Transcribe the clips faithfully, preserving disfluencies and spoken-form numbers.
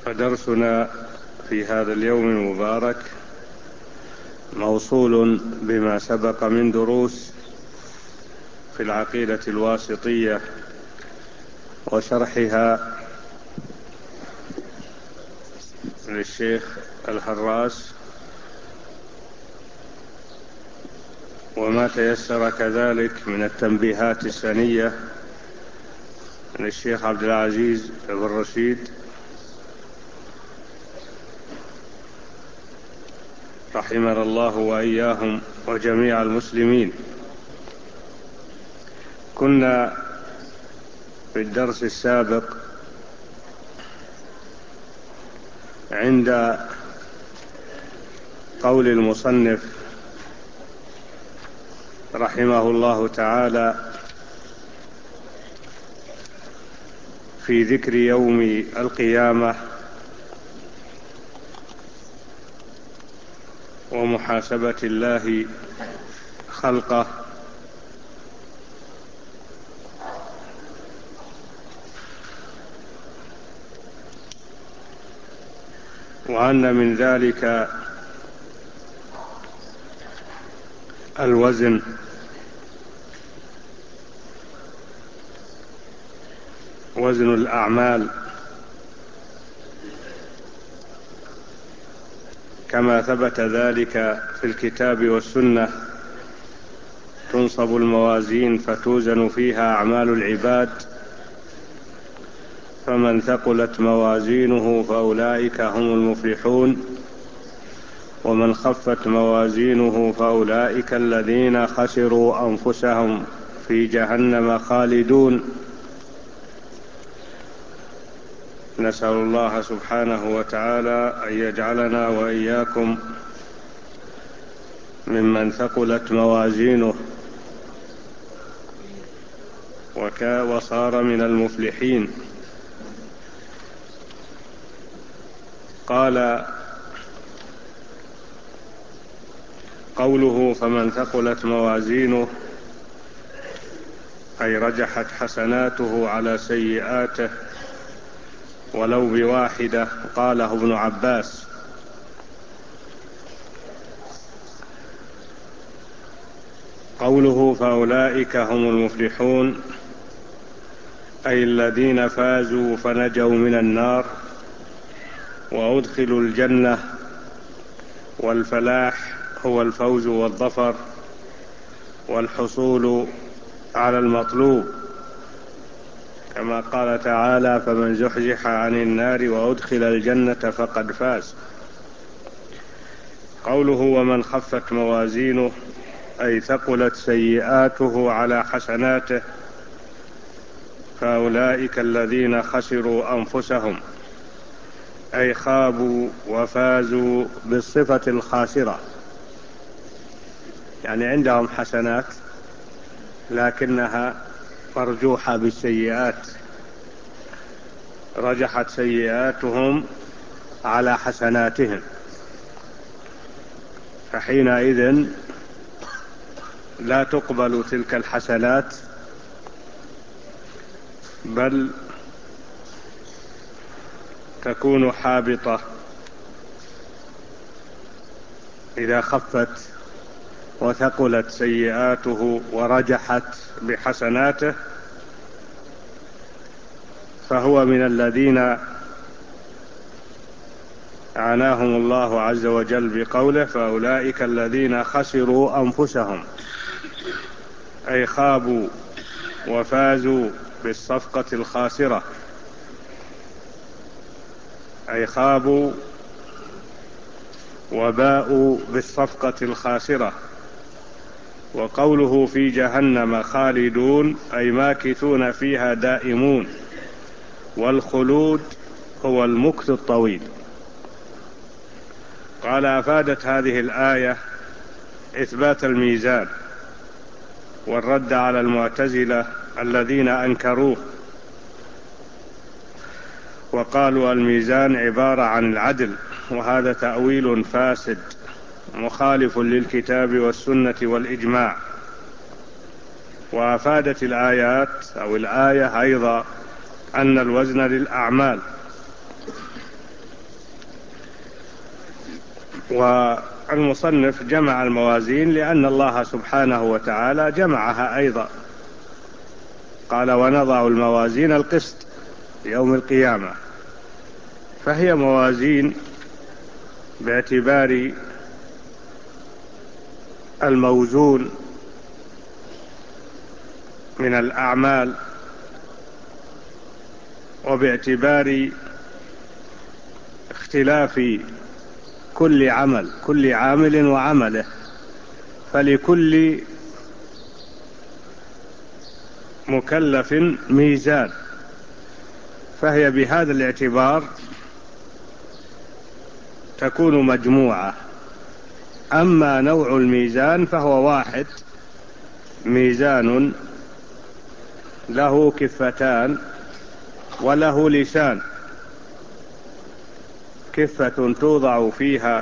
فدرسنا في هذا اليوم المبارك موصول بما سبق من دروس في العقيدة الواسطية وشرحها للشيخ الهراس، وما تيسر كذلك من التنبيهات السنية للشيخ عبد العزيز بن رشيد رحمنا الله وإياهم وجميع المسلمين. كنا في الدرس السابق عند قول المصنف رحمه الله تعالى في ذكر يوم القيامة ومحاسبة الله خلقه، وأن من ذلك الوزن وزن الأعمال كما ثبت ذلك في الكتاب والسنة، تنصب الموازين فتوزن فيها أعمال العباد، فمن ثقلت موازينه فأولئك هم المفلحون، ومن خفت موازينه فأولئك الذين خسروا أنفسهم في جهنم خالدون. نسأل الله سبحانه وتعالى أن يجعلنا وإياكم ممن ثقلت موازينه وصار من المفلحين. قال قوله فمن ثقلت موازينه أي رجحت حسناته على سيئاته ولو بواحدة، قاله ابن عباس. قوله فأولئك هم المفلحون أي الذين فازوا فنجوا من النار وأدخلوا الجنة، والفلاح هو الفوز والظفر والحصول على المطلوب، كما قال تعالى فمن زحزح عن النار وأدخل الجنة فقد فاز. قوله ومن خفت موازينه أي ثقلت سيئاته على حسناته، فأولئك الذين خسروا أنفسهم أي خابوا وفازوا بالصفة الخاسرة، يعني عندهم حسنات لكنها مرجوحة بالسيئات، رجحت سيئاتهم على حسناتهم، فحينئذ لا تقبل تلك الحسنات، بل تكون حابطة إذا خفت وثقلت سيئاته ورجحت بحسناته، فهو من الذين عناهم الله عز وجل بقوله فأولئك الذين خسروا أنفسهم أي خابوا وفازوا بالصفقة الخاسرة، أي خابوا وباءوا بالصفقة الخاسرة. وقوله في جهنم خالدون أي ماكثون فيها دائمون، والخلود هو المكث الطويل. قال أفادت هذه الآية إثبات الميزان والرد على المعتزلة الذين أنكروه وقالوا الميزان عبارة عن العدل، وهذا تأويل فاسد مخالف للكتاب والسنة والإجماع. وأفادت الآيات أو الآية أيضا أن الوزن للأعمال، والمصنف جمع الموازين لأن الله سبحانه وتعالى جمعها أيضا، قال ونضع الموازين القسط يوم القيامة، فهي موازين باعتبار الموزون من الأعمال، وباعتبار اختلاف كل عمل كل عامل وعمله، فلكل مكلف ميزان، فهي بهذا الاعتبار تكون مجموعة. أما نوع الميزان فهو واحد، ميزان له كفتان وله لسان، كفة توضع فيها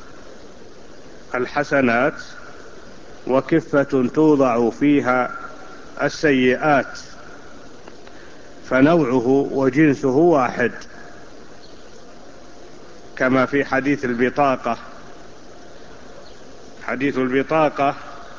الحسنات وكفة توضع فيها السيئات، فنوعه وجنسه واحد، كما في حديث البطاقة. حديث البطاقة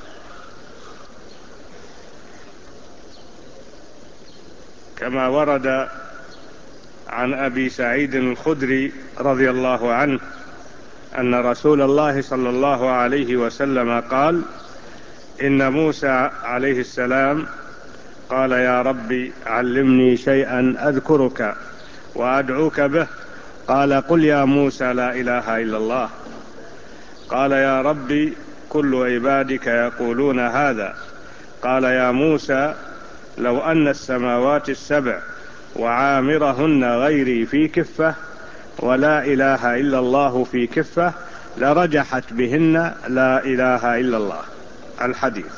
كما ورد عن أبي سعيد الخدري رضي الله عنه أن رسول الله صلى الله عليه وسلم قال: إن موسى عليه السلام قال: يا رب علمني شيئا أذكرك وأدعوك به. قال: قل يا موسى لا إله إلا الله. قال: يا رب كل عبادك يقولون هذا. قال: يا موسى لو أن السماوات السبع وعامرهن غيري في كفة ولا إله إلا الله في كفة لرجحت بهن لا إله إلا الله. الحديث.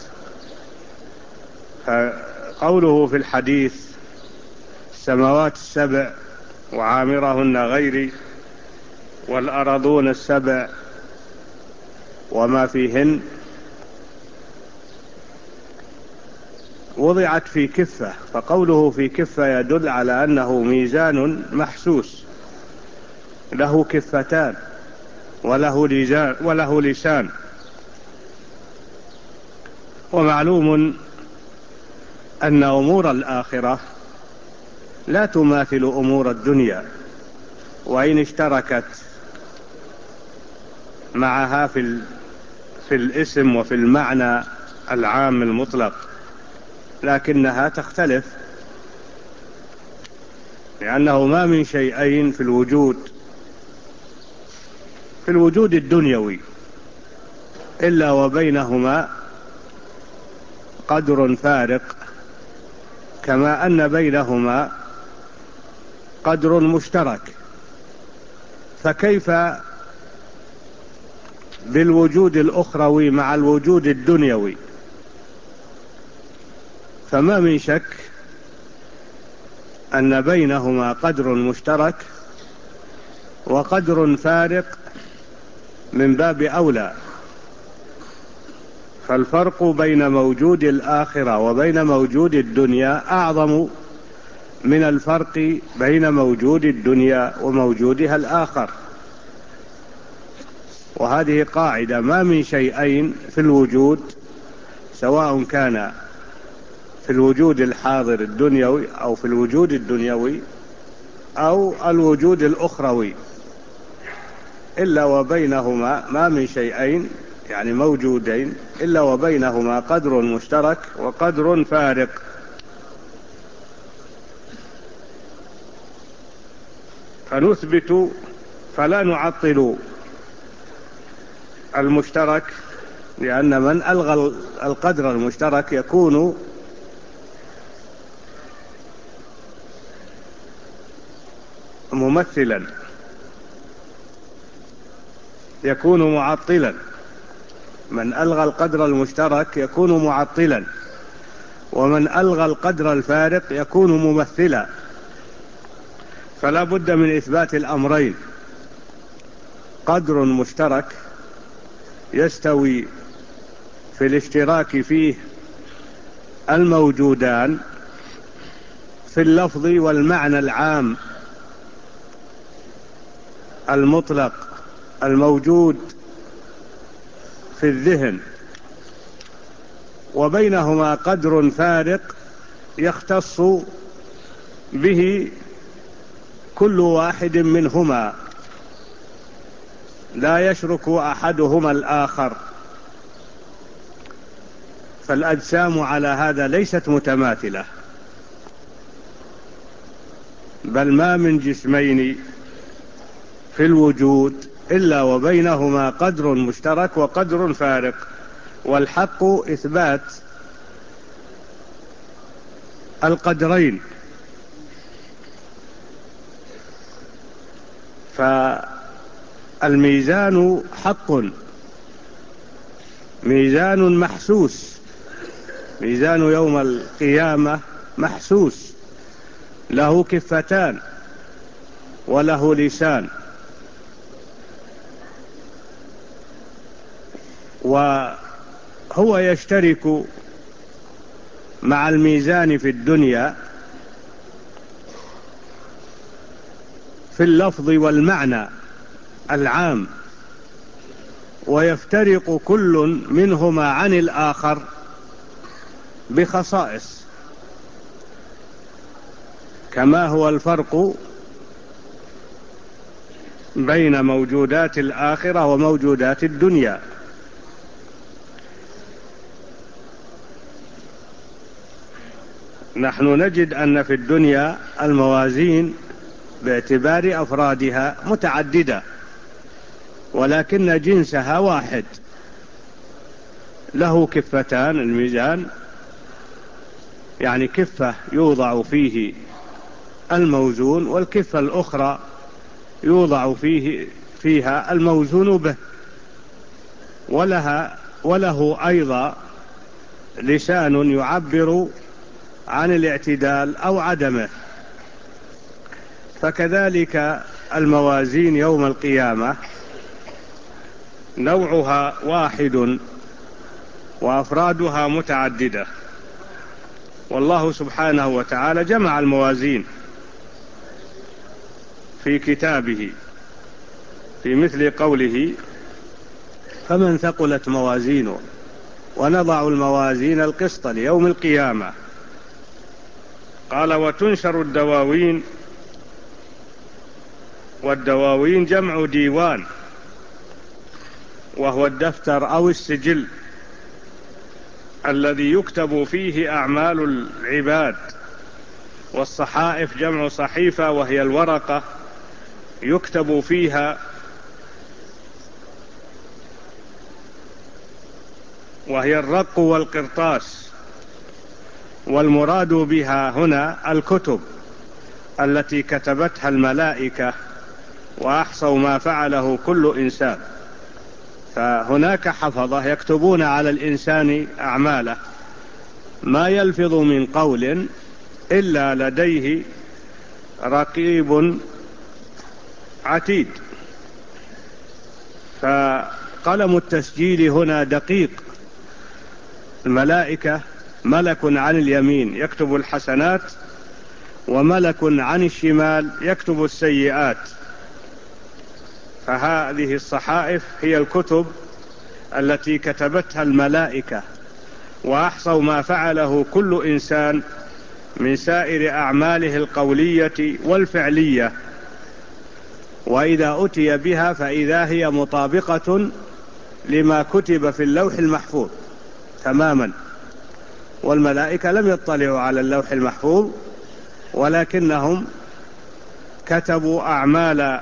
فقوله في الحديث السماوات السبع وعامرهن غيري والأرضون السبع وما فيهن وضعت في كفة، فقوله في كفة يدل على أنه ميزان محسوس له كفتان وله لسان, وله لسان. ومعلوم أن أمور الآخرة لا تماثل أمور الدنيا، وإن اشتركت معها في, في الاسم وفي المعنى العام المطلق، لكنها تختلف، لأنه ما من شيئين في الوجود في الوجود الدنيوي إلا وبينهما قدر فارق، كما أن بينهما قدر مشترك، فكيف بالوجود الأخروي مع الوجود الدنيوي؟ فما من شك أن بينهما قدر مشترك وقدر فارق من باب أولى. فالفرق بين موجود الآخرة وبين موجود الدنيا أعظم من الفرق بين موجود الدنيا وموجودها الآخر. وهذه قاعدة: ما من شيئين في الوجود، سواء كان في الوجود الحاضر الدنيوي أو في الوجود الدنيوي أو الوجود الأخروي، إلا وبينهما ما من شيئين يعني موجودين إلا وبينهما قدر مشترك وقدر فارق. فنثبت فلا نعطل المشترك، لأن من ألغى القدر المشترك يكون ممثلا، يكون معطلا. من ألغى القدر المشترك يكون معطلا، ومن ألغى القدر الفارق يكون ممثلا. فلا بد من إثبات الأمرين: قدر مشترك يستوي في الاشتراك فيه الموجودان في اللفظ والمعنى العام المطلق الموجود في الذهن، وبينهما قدر فارق يختص به كل واحد منهما، لا يشرك أحدهما الآخر. فالأجسام على هذا ليست متماثلة، بل ما من جسمين في الوجود إلا وبينهما قدر مشترك وقدر فارق، والحق إثبات القدرين. فالميزان حق، ميزان محسوس، ميزان يوم القيامة محسوس، له كفتان وله لسان، وهو يشترك مع الميزان في الدنيا في اللفظ والمعنى العام، ويفترق كل منهما عن الآخر بخصائص، كما هو الفرق بين موجودات الآخرة وموجودات الدنيا. نحن نجد أن في الدنيا الموازين باعتبار أفرادها متعددة، ولكن جنسها واحد، له كفتان الميزان، يعني كفة يوضع فيه الموزون، والكفة الأخرى يوضع فيه فيها الموزون به، ولها وله أيضا لسان يعبر عن الاعتدال أو عدمه. فكذلك الموازين يوم القيامة نوعها واحد وأفرادها متعددة، والله سبحانه وتعالى جمع الموازين في كتابه في مثل قوله: فمن ثقلت موازينه ونضع الموازين القسط ليوم القيامة. قال: وتنشر الدواوين، والدواوين جمع ديوان، وهو الدفتر أو السجل الذي يكتب فيه أعمال العباد، والصحائف جمع صحيفة، وهي الورقة يكتب فيها، وهي الرق والقرطاس، والمراد بها هنا الكتب التي كتبتها الملائكة وأحصوا ما فعله كل إنسان. فهناك حفظة يكتبون على الإنسان أعماله، ما يلفظ من قول إلا لديه رقيب عتيد. فقلم التسجيل هنا دقيق، الملائكة ملك عن اليمين يكتب الحسنات، وملك عن الشمال يكتب السيئات. فهذه الصحائف هي الكتب التي كتبتها الملائكة، وأحصوا ما فعله كل إنسان من سائر أعماله القولية والفعلية، وإذا أتي بها فإذا هي مطابقة لما كتب في اللوح المحفوظ تماما. والملائكة لم يطلعوا على اللوح المحفوظ، ولكنهم كتبوا أعمال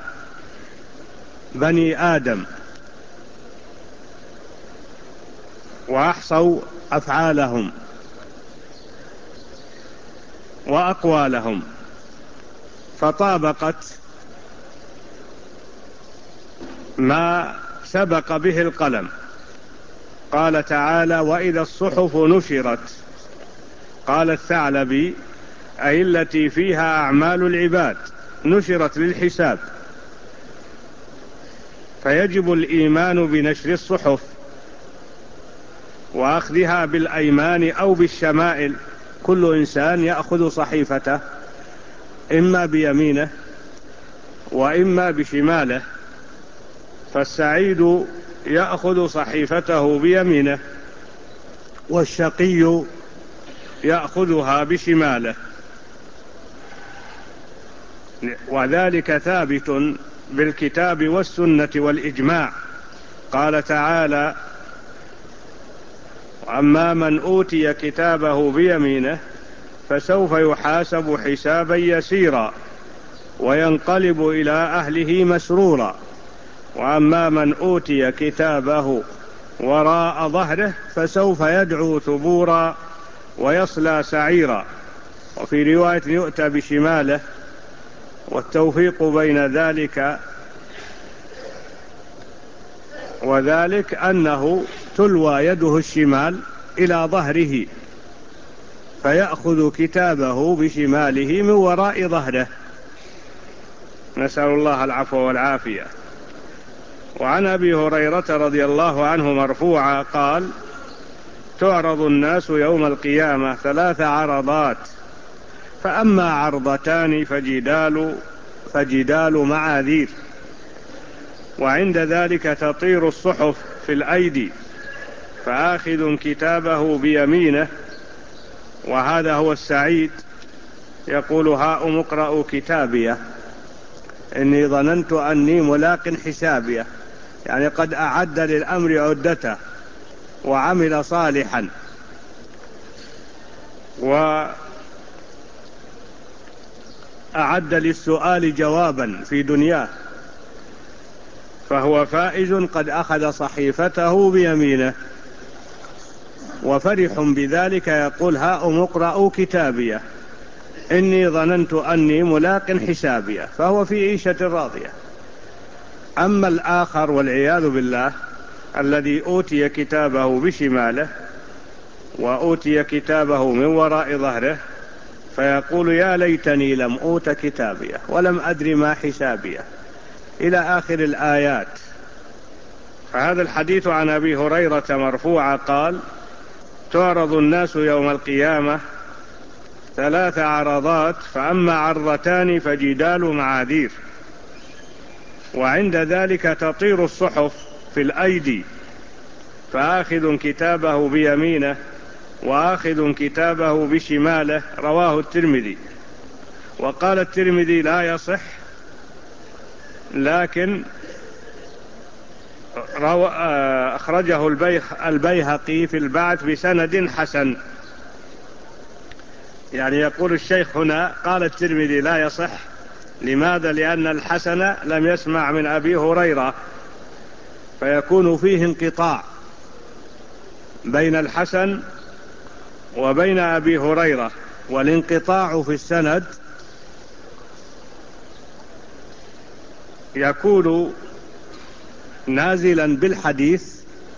بني آدم وأحصوا أفعالهم وأقوالهم، فطابقت ما سبق به القلم. قال تعالى: وإذا الصحف نشرت. قال الثعلبي: أي التي فيها أعمال العباد نشرت للحساب. فيجب الإيمان بنشر الصحف وأخذها بالأيمان أو بالشمائل. كل إنسان يأخذ صحيفته إما بيمينه وإما بشماله، فالسعيد يأخذ صحيفته بيمينه، والشقي يأخذها بشماله، وذلك ثابت بالكتاب والسنة والإجماع. قال تعالى: أما من أوتي كتابه بيمينه فسوف يحاسب حسابا يسيرا وينقلب إلى أهله مسرورا، وأما من أوتي كتابه وراء ظهره فسوف يدعو ثبورا ويصلى سعيرا. وفي رواية: يؤتى بشماله. والتوفيق بين ذلك وذلك أنه تلوى يده الشمال إلى ظهره فيأخذ كتابه بشماله من وراء ظهره، نسأل الله العفو والعافية. وعن أبي هريرة رضي الله عنه مرفوعا قال: تعرض الناس يوم القيامة ثلاث عرضات، فأما عرضتان فجدال, فجدال معاذير، وعند ذلك تطير الصحف في الأيدي، فآخذ كتابه بيمينه، وهذا هو السعيد، يقول: هاؤم اقرأوا كتابيه إني ظننت أني ملاق حسابيه، يعني قد أعد للأمر عدته وعمل صالحا وأعد للسؤال جوابا في دنياه، فهو فائز قد أخذ صحيفته بيمينه وفرح بذلك، يقول: هاؤم اقرأوا كتابيه إني ظننت أني ملاق حسابيه، فهو في عيشة راضية. أما الآخر والعياذ بالله الذي أوتي كتابه بشماله وأوتي كتابه من وراء ظهره فيقول: يا ليتني لم أوت كتابيه ولم أدر ما حسابيه، إلى آخر الآيات. فهذا الحديث عن أبي هريرة مرفوعا قال: تعرض الناس يوم القيامة ثلاث عرضات، فأما عرضتان فجدال معاذير، وعند ذلك تطير الصحف في الأيدي، فآخذ كتابه بيمينه وآخذ كتابه بشماله. رواه الترمذي. وقال الترمذي: لا يصح، لكن أخرجه البيهقي في البعث بسند حسن. يعني يقول الشيخ هنا: قال الترمذي لا يصح. لماذا؟ لأن الحسن لم يسمع من أبي هريرة، فيكون فيه انقطاع بين الحسن وبين أبي هريرة، والانقطاع في السند يكون نازلا بالحديث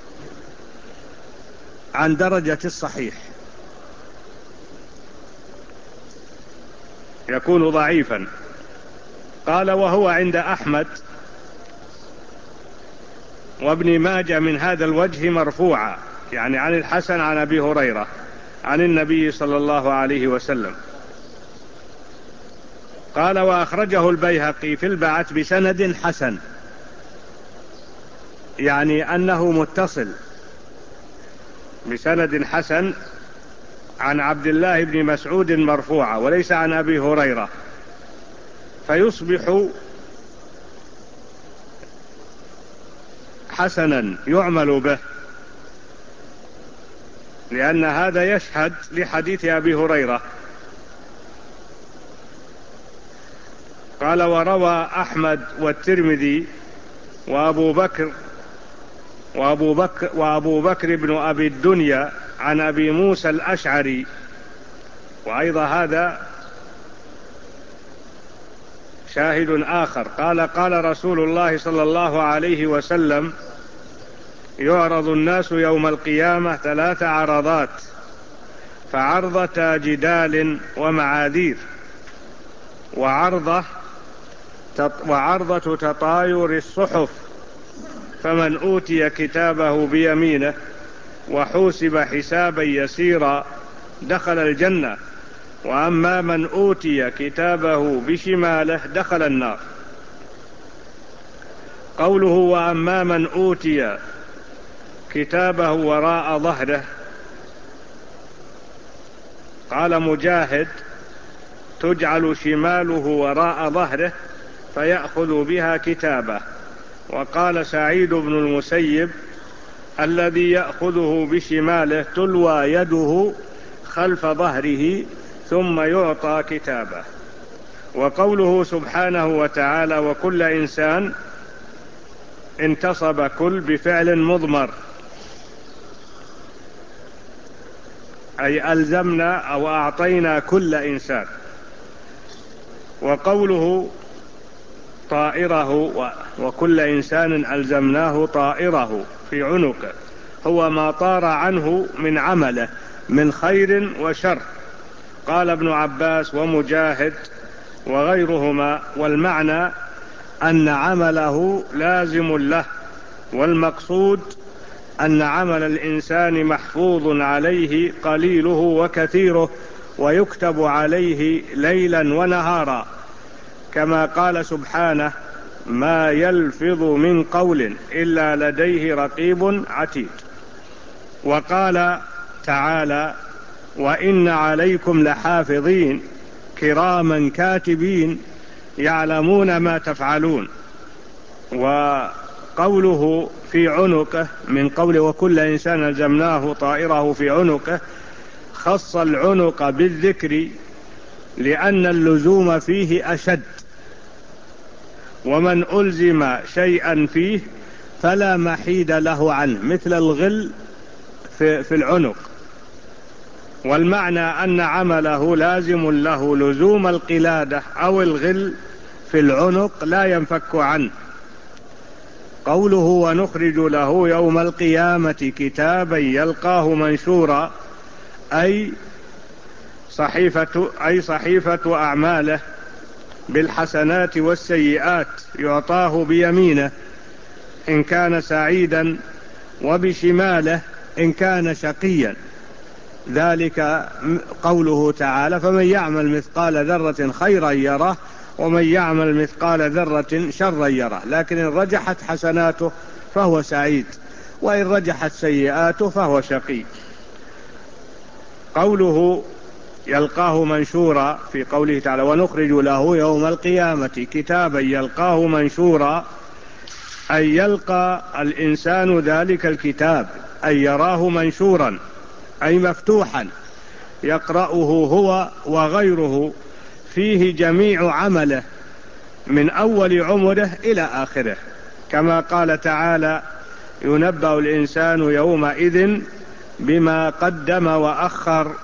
عن درجة الصحيح، يكون ضعيفا. قال: وهو عند أحمد وابن ماجه من هذا الوجه مرفوعا، يعني عن الحسن عن أبي هريرة عن النبي صلى الله عليه وسلم. قال: وأخرجه البيهقي في البعث بسند حسن، يعني أنه متصل بسند حسن عن عبد الله بن مسعود مرفوعا وليس عن أبي هريرة، فيصبح حسنا يعمل به، لأن هذا يشهد لحديث أبي هريرة. قال: وروى أحمد والترمذي وأبو بكر وأبو بكر, وأبو بكر بن أبي الدنيا عن أبي موسى الأشعري. وأيضا هذا شاهد آخر. قال: قال رسول الله صلى الله عليه وسلم: يعرض الناس يوم القيامة ثلاث عرضات، فعرضة جدال ومعاذير، وعرضة وعرضة تطاير الصحف، فمن أوتي كتابه بيمينه وحوسب حسابا يسيرا دخل الجنة، وأما من أوتي كتابه بشماله دخل النار. قوله وأما من أوتي كتابه وراء ظهره، قال مجاهد تجعل شماله وراء ظهره فيأخذ بها كتابه. وقال سعيد بن المسيب الذي يأخذه بشماله تلوى يده خلف ظهره ثم يعطى كتابه. وقوله سبحانه وتعالى وكل إنسان انتصب كل بفعل مضمر، أي ألزمنا أو أعطينا كل إنسان. وقوله طائره وكل إنسان ألزمناه طائره في عنقه، هو ما طار عنه من عمله من خير وشر. قال ابن عباس ومجاهد وغيرهما والمعنى أن عمله لازم له، والمقصود أن عمل الإنسان محفوظ عليه قليله وكثيره، ويكتب عليه ليلا ونهارا، كما قال سبحانه ما يلفظ من قول إلا لديه رقيب عتيد. وقال تعالى وإن عليكم لحافظين كراما كاتبين يعلمون ما تفعلون. وقوله في عنقه من قول وكل إنسان ألزمناه طائره في عنقه خص العنق بالذكر لأن اللزوم فيه أشد، ومن ألزم شيئا فيه فلا محيد له عنه، مثل الغل في, في العنق. والمعنى أن عمله لازم له لزوم القلادة أو الغل في العنق لا ينفك عنه. قوله ونخرج له يوم القيامة كتابا يلقاه منشورا، أي صحيفة, أي صحيفة أعماله بالحسنات والسيئات يعطاه بيمينه إن كان سعيدا، وبشماله إن كان شقيا. ذلك قوله تعالى فمن يعمل مثقال ذرة خيرا يره ومن يعمل مثقال ذرة شرا يره. لكن إن رجحت حسناته فهو سعيد، وإن رجحت سيئاته فهو شقي. قوله يلقاه منشورا في قوله تعالى ونخرج له يوم القيامة كتابا يلقاه منشورا، أي يلقى الإنسان ذلك الكتاب، أي يراه منشورا أي مفتوحا يقرأه هو وغيره، فيه جميع عمله من أول عمره إلى آخره، كما قال تعالى ينبأ الإنسان يومئذ بما قدم وأخر.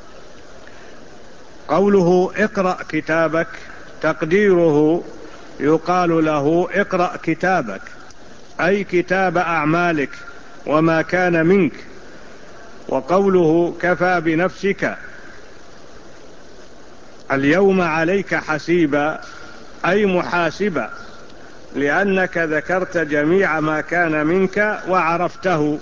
قوله اقرأ كتابك تقديره يقال له اقرأ كتابك، أي كتاب أعمالك وما كان منك. وقوله كفى بنفسك اليوم عليك حسيبا، أي محاسبا، لأنك ذكرت جميع ما كان منك وعرفته.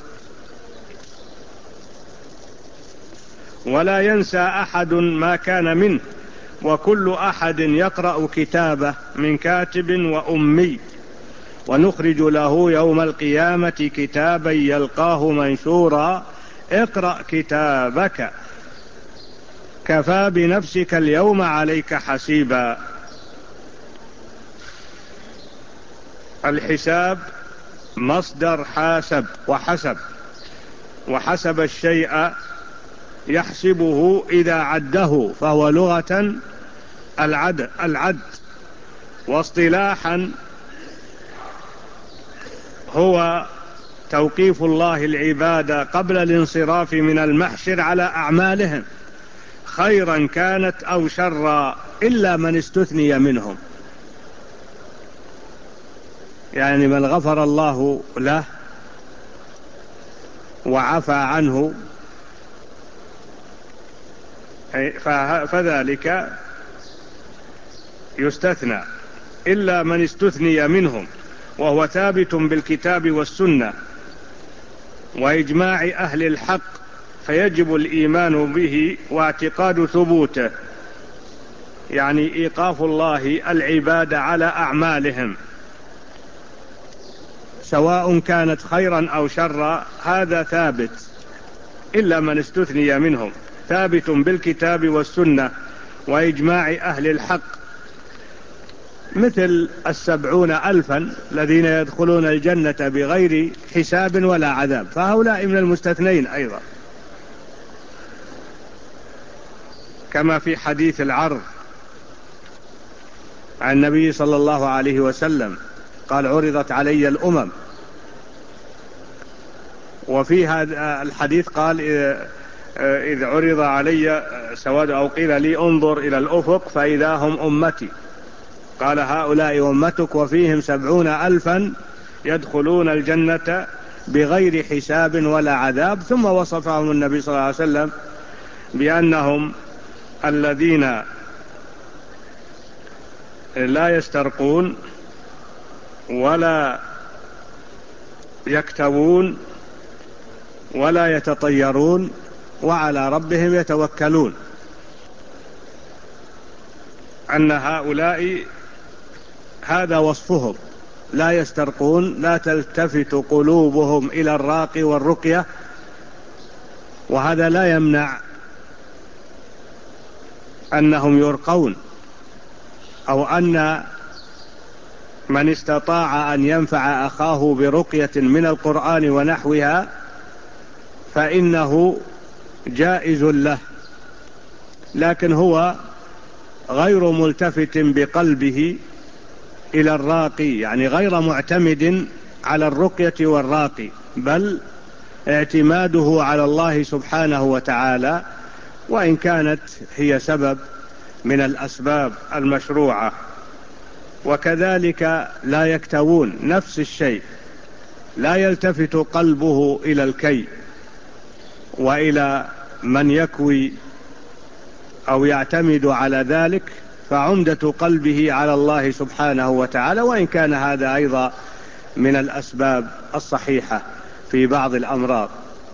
ولا ينسى أحد ما كان منه، وكل أحد يقرأ كتابه من كاتب وأمي. ونخرج له يوم القيامة كتابا يلقاه منشورا اقرأ كتابك كفى بنفسك اليوم عليك حسيبا. الحساب مصدر حاسب وحسب، وحسب الشيء يحسبه إذا عده، فهو لغة العد, العد واصطلاحا هو توقيف الله العباد قبل الانصراف من المحشر على أعمالهم خيرا كانت أو شرا إلا من استثني منهم، يعني من غفر الله له وعفى عنه فذلك يستثنى، إلا من استثني منهم، وهو ثابت بالكتاب والسنة وإجماع أهل الحق، فيجب الإيمان به واعتقاد ثبوته، يعني إيقاف الله العباد على أعمالهم. سواء كانت خيرا أو شرا، هذا ثابت إلا من استثني منهم، ثابت بالكتاب والسنة وإجماع أهل الحق، مثل السبعون ألفا الذين يدخلون الجنة بغير حساب ولا عذاب، فهؤلاء من المستثنين أيضا، كما في حديث العرض عن النبي صلى الله عليه وسلم قال: عرضت علي الأمم. وفي هذا الحديث قال: إذ عرض علي سواد، أو قيل لي انظر إلى الأفق فإذا هم أمتي، قال: هؤلاء أمتك، وفيهم سبعون ألفا يدخلون الجنة بغير حساب ولا عذاب. ثم وصفهم النبي صلى الله عليه وسلم بأنهم الذين لا يسترقون ولا يكتوون ولا يتطيرون وعلى ربهم يتوكلون، أن هؤلاء هذا وصفهم: لا يسترقون، لا تلتفت قلوبهم إلى الراقي والرقية. وهذا لا يمنع أنهم يرقون، أو أن من استطاع أن ينفع أخاه برقية من القرآن ونحوها فإنه جائز له، لكن هو غير ملتفت بقلبه إلى الراقي، يعني غير معتمد على الرقية والراقي، بل اعتماده على الله سبحانه وتعالى، وإن كانت هي سبب من الأسباب المشروعة. وكذلك لا يكتوون، نفس الشيء، لا يلتفت قلبه إلى الكي وإلى من يكوي أو يعتمد على ذلك، فعمدة قلبه على الله سبحانه وتعالى، وإن كان هذا أيضا من الأسباب الصحيحة في بعض الأمراض.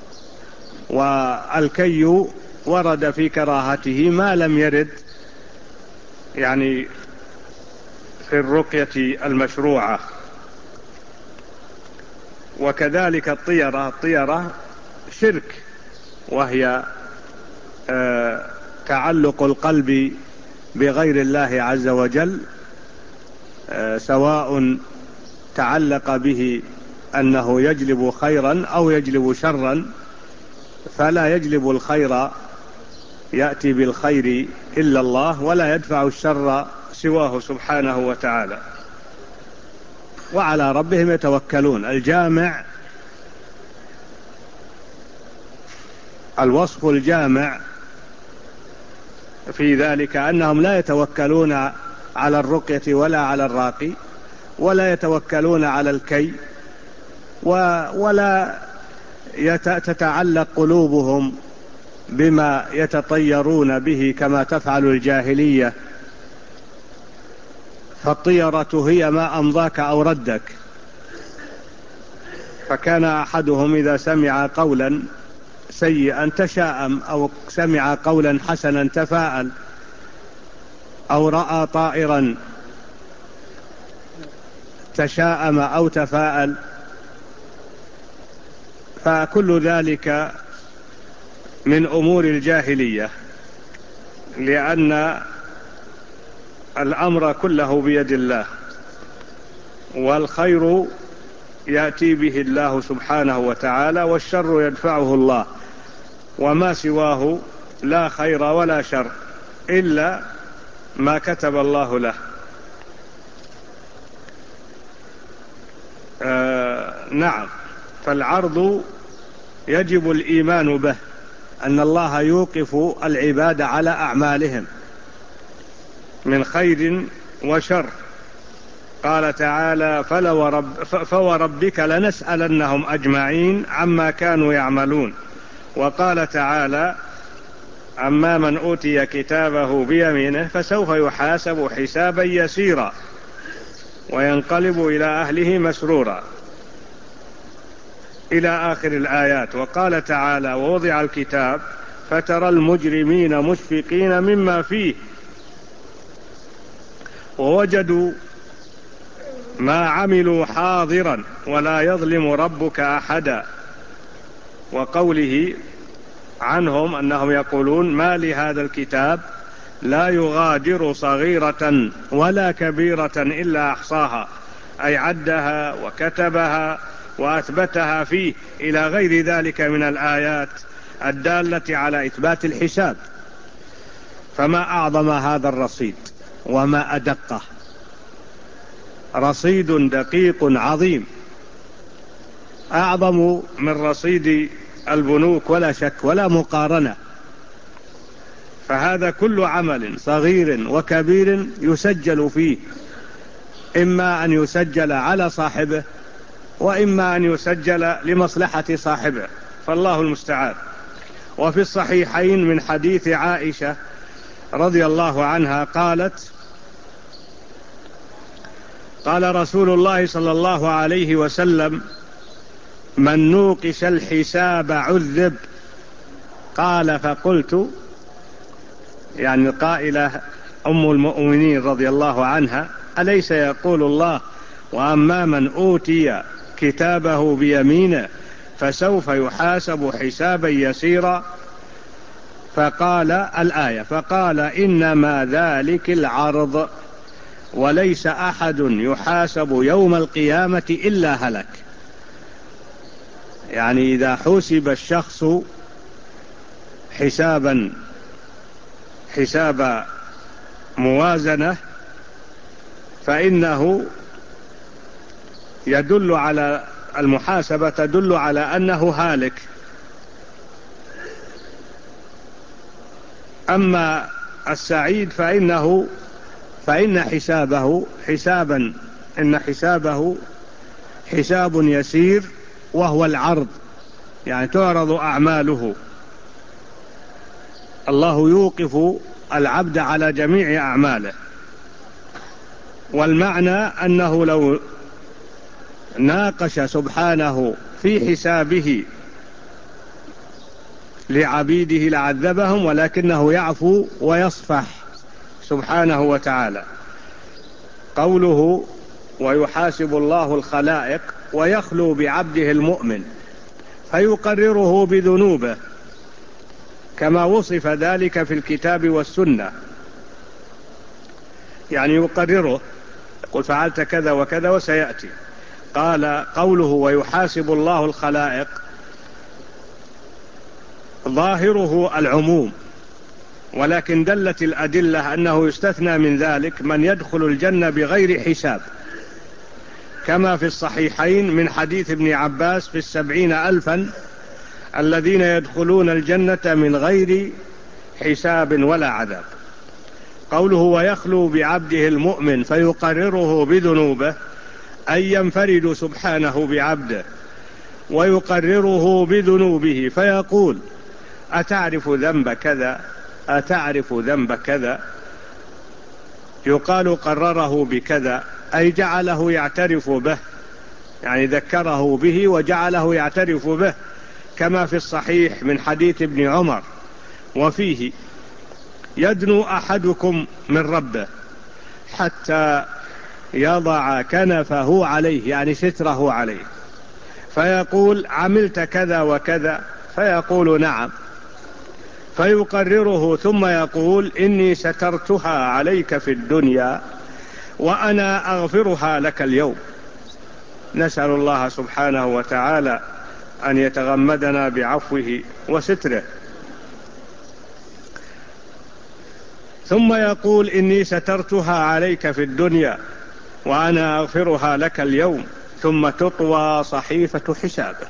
والكي ورد في كراهته ما لم يرد يعني في الرقية المشروعة. وكذلك الطيرة، الطيرة شرك، وهي آه تعلق القلب بغير الله عز وجل، آه سواء تعلق به أنه يجلب خيرا أو يجلب شرا، فلا يجلب الخير يأتي بالخير إلا الله، ولا يدفع الشر سواه سبحانه وتعالى، وعلى ربهم يتوكلون. الجامع، الوصف الجامع في ذلك أنهم لا يتوكلون على الرقية ولا على الراقي، ولا يتوكلون على الكي، ولا تتعلق قلوبهم بما يتطيرون به كما تفعل الجاهلية، فالطيرة هي ما أمضاك أو ردك. فكان أحدهم إذا سمع قولا سيئا تشاءم، أو سمع قولا حسنا تفاءل، أو رأى طائرا تشاءم أو تفاءل، فكل ذلك من أمور الجاهلية، لأن الأمر كله بيد الله، والخير يأتي به الله سبحانه وتعالى، والشر يدفعه الله، وما سواه لا خير ولا شر إلا ما كتب الله له. آه نعم، فالعرض يجب الإيمان به، أن الله يوقف العباد على أعمالهم من خير وشر. قال تعالى: فلورب فوربك لنسألنهم أجمعين عما كانوا يعملون. وقال تعالى: أما من أوتي كتابه بيمينه فسوف يحاسب حسابا يسيرا وينقلب إلى أهله مسرورا، إلى آخر الآيات. وقال تعالى: ووضع الكتاب فترى المجرمين مشفقين مما فيه ووجدوا ما عملوا حاضرا ولا يظلم ربك أحدا. وقوله عنهم أنهم يقولون ما لهذا الكتاب لا يغادر صغيرة ولا كبيرة إلا أحصاها، أي عدها وكتبها وأثبتها فيه، إلى غير ذلك من الآيات الدالة على إثبات الحساب. فما أعظم هذا الرصيد وما أدقه، رصيد دقيق عظيم أعظم من رصيد البنوك ولا شك ولا مقارنة. فهذا كل عمل صغير وكبير يسجل فيه، إما أن يسجل على صاحبه وإما أن يسجل لمصلحة صاحبه، فالله المستعان. وفي الصحيحين من حديث عائشة رضي الله عنها قالت: قال رسول الله صلى الله عليه وسلم: من نوقش الحساب عذب. قال فقلت، يعني القائلة أم المؤمنين رضي الله عنها: أليس يقول الله: وأما من أوتي كتابه بيمينه فسوف يحاسب حسابا يسيرا؟ فقال الآية، فقال: إنما ذلك العرض، وليس أحد يحاسب يوم القيامة إلا هلك. يعني إذا حسب الشخص حسابا حساب موازنة فإنه يدل على المحاسبة تدل على أنه هالك. أما السعيد فإنه فإن حسابه حسابا إن حسابه حساب يسير، وهو العرض، يعني تعرض أعماله. الله يوقف العبد على جميع أعماله. والمعنى أنه لو ناقش سبحانه في حسابه لعبيده لعذبهم، ولكنه يعفو ويصفح سبحانه وتعالى. قوله: ويحاسب الله الخلائق، ويخلو بعبده المؤمن فيقرره بذنوبه كما وصف ذلك في الكتاب والسنة، يعني يقرره، يقول فعلت كذا وكذا وسيأتي. قال قوله: ويحاسب الله الخلائق، ظاهره العموم، ولكن دلت الأدلة أنه يستثنى من ذلك من يدخل الجنة بغير حساب، كما في الصحيحين من حديث ابن عباس في السبعين ألفا الذين يدخلون الجنة من غير حساب ولا عذاب. قوله: ويخلو بعبده المؤمن فيقرره بذنوبه، أي ينفرد سبحانه بعبده ويقرره بذنوبه فيقول: أتعرف ذنب كذا؟ أتعرف ذنب كذا؟ يقال قرره بكذا، أي جعله يعترف به، يعني ذكره به وجعله يعترف به، كما في الصحيح من حديث ابن عمر وفيه: يدنو أحدكم من ربه حتى يضع كنفه عليه، يعني ستره عليه، فيقول: عملت كذا وكذا؟ فيقول: نعم. فيقرره ثم يقول: إني سترتها عليك في الدنيا وأنا أغفرها لك اليوم. نسأل الله سبحانه وتعالى أن يتغمدنا بعفوه وستره. ثم يقول: إني سترتها عليك في الدنيا وأنا أغفرها لك اليوم، ثم تطوى صحيفة حسابه.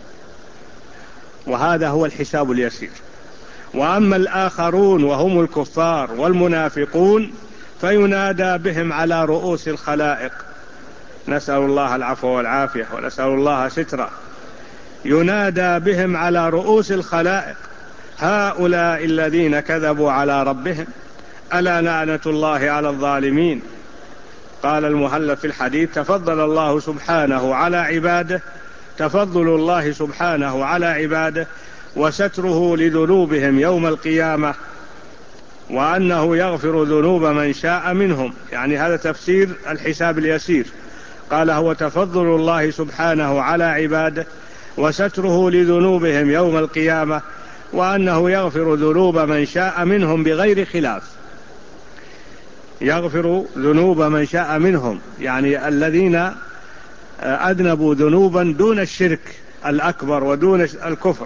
وهذا هو الحساب اليسير. وأما الآخرون وهم الكفار والمنافقون فينادى بهم على رؤوس الخلائق، نسأل الله العفو والعافية ونسأل الله ستره. ينادى بهم على رؤوس الخلائق: هؤلاء الذين كذبوا على ربهم، ألا لعنة الله على الظالمين. قال المهلب في الحديث: تفضل الله سبحانه على عباده تفضل الله سبحانه على عباده وستره لذنوبهم يوم القيامة، وأنه يغفر ذنوب من شاء منهم. يعني هذا تفسير الحساب اليسير. قال هو تفضل الله سبحانه على عباده وستره لذنوبهم يوم القيامة، وأنه يغفر ذنوب من شاء منهم بغير خلاف. يغفر ذنوب من شاء منهم، يعني الذين أذنبوا ذنوبا دون الشرك الأكبر ودون الكفر.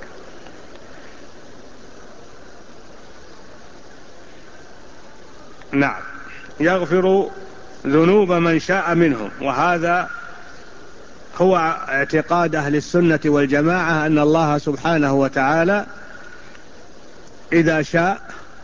نعم، يغفر ذنوب من شاء منهم. وهذا هو اعتقاد أهل السنة والجماعة، أن الله سبحانه وتعالى إذا شاء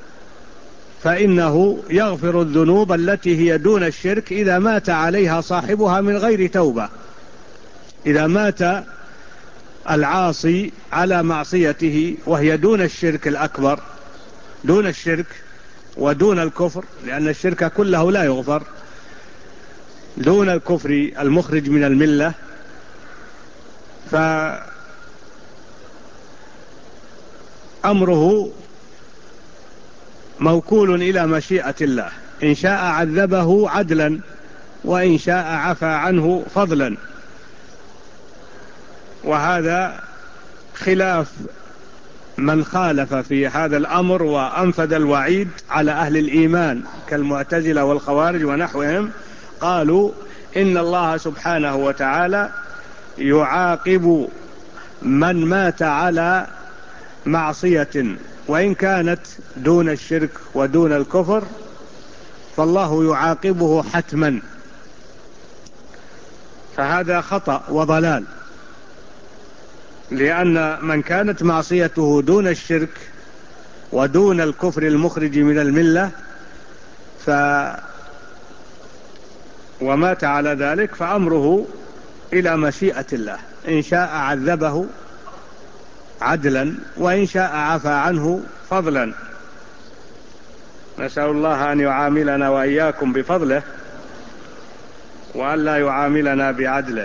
فإنه يغفر الذنوب التي هي دون الشرك إذا مات عليها صاحبها من غير توبة. إذا مات العاصي على معصيته وهي دون الشرك الأكبر، دون الشرك ودون الكفر، لأن الشرك كله لا يغفر، دون الكفر المخرج من الملة، فأمره موكول إلى مشيئة الله، إن شاء عذبه عدلا وإن شاء عفى عنه فضلا. وهذا خلاف من خالف في هذا الأمر وأنفذ الوعيد على أهل الإيمان كالمعتزلة والخوارج ونحوهم. قالوا إن الله سبحانه وتعالى يعاقب من مات على معصية وإن كانت دون الشرك ودون الكفر، فالله يعاقبه حتما. فهذا خطأ وضلال، لأن من كانت معصيته دون الشرك ودون الكفر المخرج من الملة ف ومات على ذلك فأمره إلى مشيئة الله، إن شاء عذبه عدلا وإن شاء عفى عنه فضلا. نسأل الله أن يعاملنا وإياكم بفضله وأن لا يعاملنا بعدله.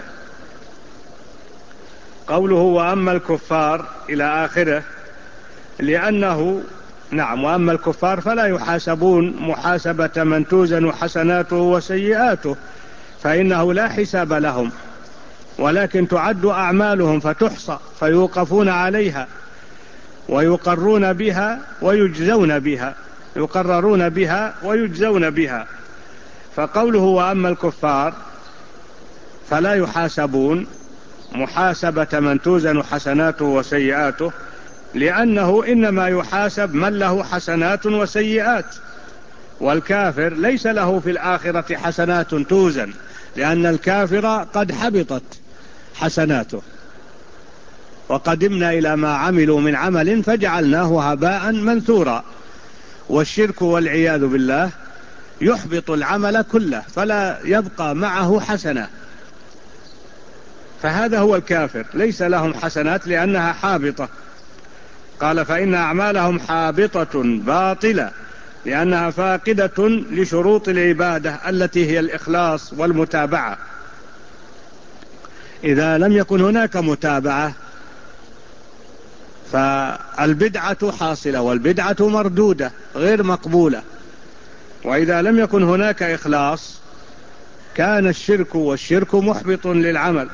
قوله وأما الكفار إلى آخره، لأنه نعم وأما الكفار فلا يحاسبون محاسبة من توزن حسناته وسيئاته، فإنه لا حساب لهم، ولكن تعد أعمالهم فتحصى فيوقفون عليها ويقرون بها ويجزون بها، يقررون بها ويجزون بها. فقوله وأما الكفار فلا يحاسبون محاسبة من توزن حسناته وسيئاته، لأنه إنما يحاسب من له حسنات وسيئات، والكافر ليس له في الآخرة حسنات توزن، لأن الكافر قد حبطت حسناته، وقدمنا إلى ما عملوا من عمل فجعلناه هباء منثورا. والشرك والعياذ بالله يحبط العمل كله فلا يبقى معه حسنة، فهذا هو الكافر، ليس لهم حسنات لأنها حابطة. قال فإن أعمالهم حابطة باطلة، لأنها فاقدة لشروط العبادة التي هي الإخلاص والمتابعة. إذا لم يكن هناك متابعة فالبدعة حاصلة، والبدعة مردودة غير مقبولة. وإذا لم يكن هناك إخلاص كان الشرك، والشرك محبط للعمل.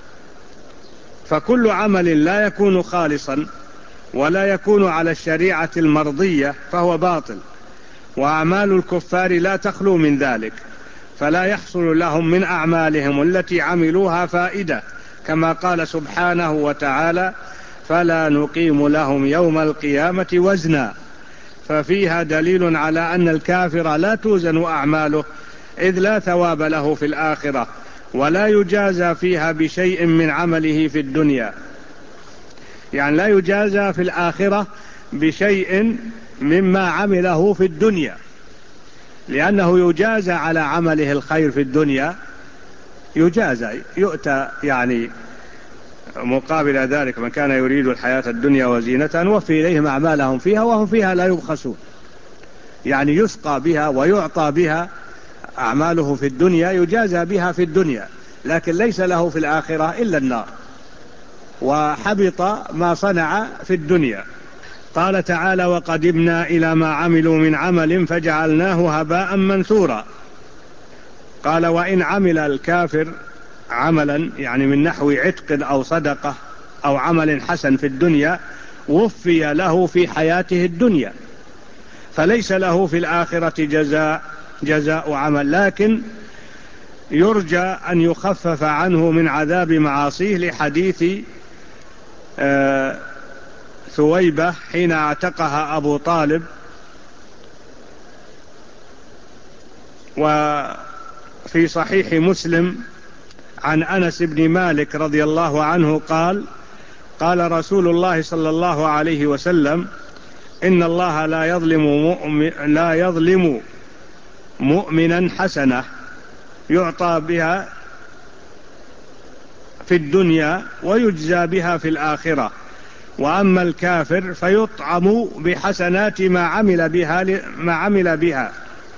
فكل عمل لا يكون خالصا ولا يكون على الشريعة المرضية فهو باطل، وأعمال الكفار لا تخلو من ذلك، فلا يحصل لهم من أعمالهم التي عملوها فائدة، كما قال سبحانه وتعالى فلا نقيم لهم يوم القيامة وزنا. ففيها دليل على أن الكافر لا توزن أعماله، إذ لا ثواب له في الآخرة ولا يجازى فيها بشيء من عمله في الدنيا، يعني لا يجازى في الآخرة بشيء مما عمله في الدنيا، لأنه يجازى على عمله الخير في الدنيا، يجازى يؤتى يعني مقابل ذلك من كان يريد الحياة الدنيا وزينة وفي إليهم أعمالهم فيها وهم فيها لا يبخسون، يعني يسقى بها ويعطى بها أعماله في الدنيا، يجازى بها في الدنيا، لكن ليس له في الآخرة إلا النار، وحبط ما صنع في الدنيا. قال تعالى وقدمنا إلى ما عملوا من عمل فجعلناه هباء منثورا. قال وإن عمل الكافر عملا يعني من نحو عتق أو صدقة أو عمل حسن في الدنيا وفي له في حياته الدنيا، فليس له في الآخرة جزاء جزاء عمل، لكن يرجى أن يخفف عنه من عذاب معاصيه لحديث آه ثويبة حين اعتقها أبو طالب. وفي صحيح مسلم عن أنس بن مالك رضي الله عنه قال: قال رسول الله صلى الله عليه وسلم: إن الله لا يظلم مؤمن لا يظلم مؤمنا حسنة يعطى بها في الدنيا ويجزى بها في الآخرة، وأما الكافر فيطعم بحسنات ما عمل بها ما عمل بها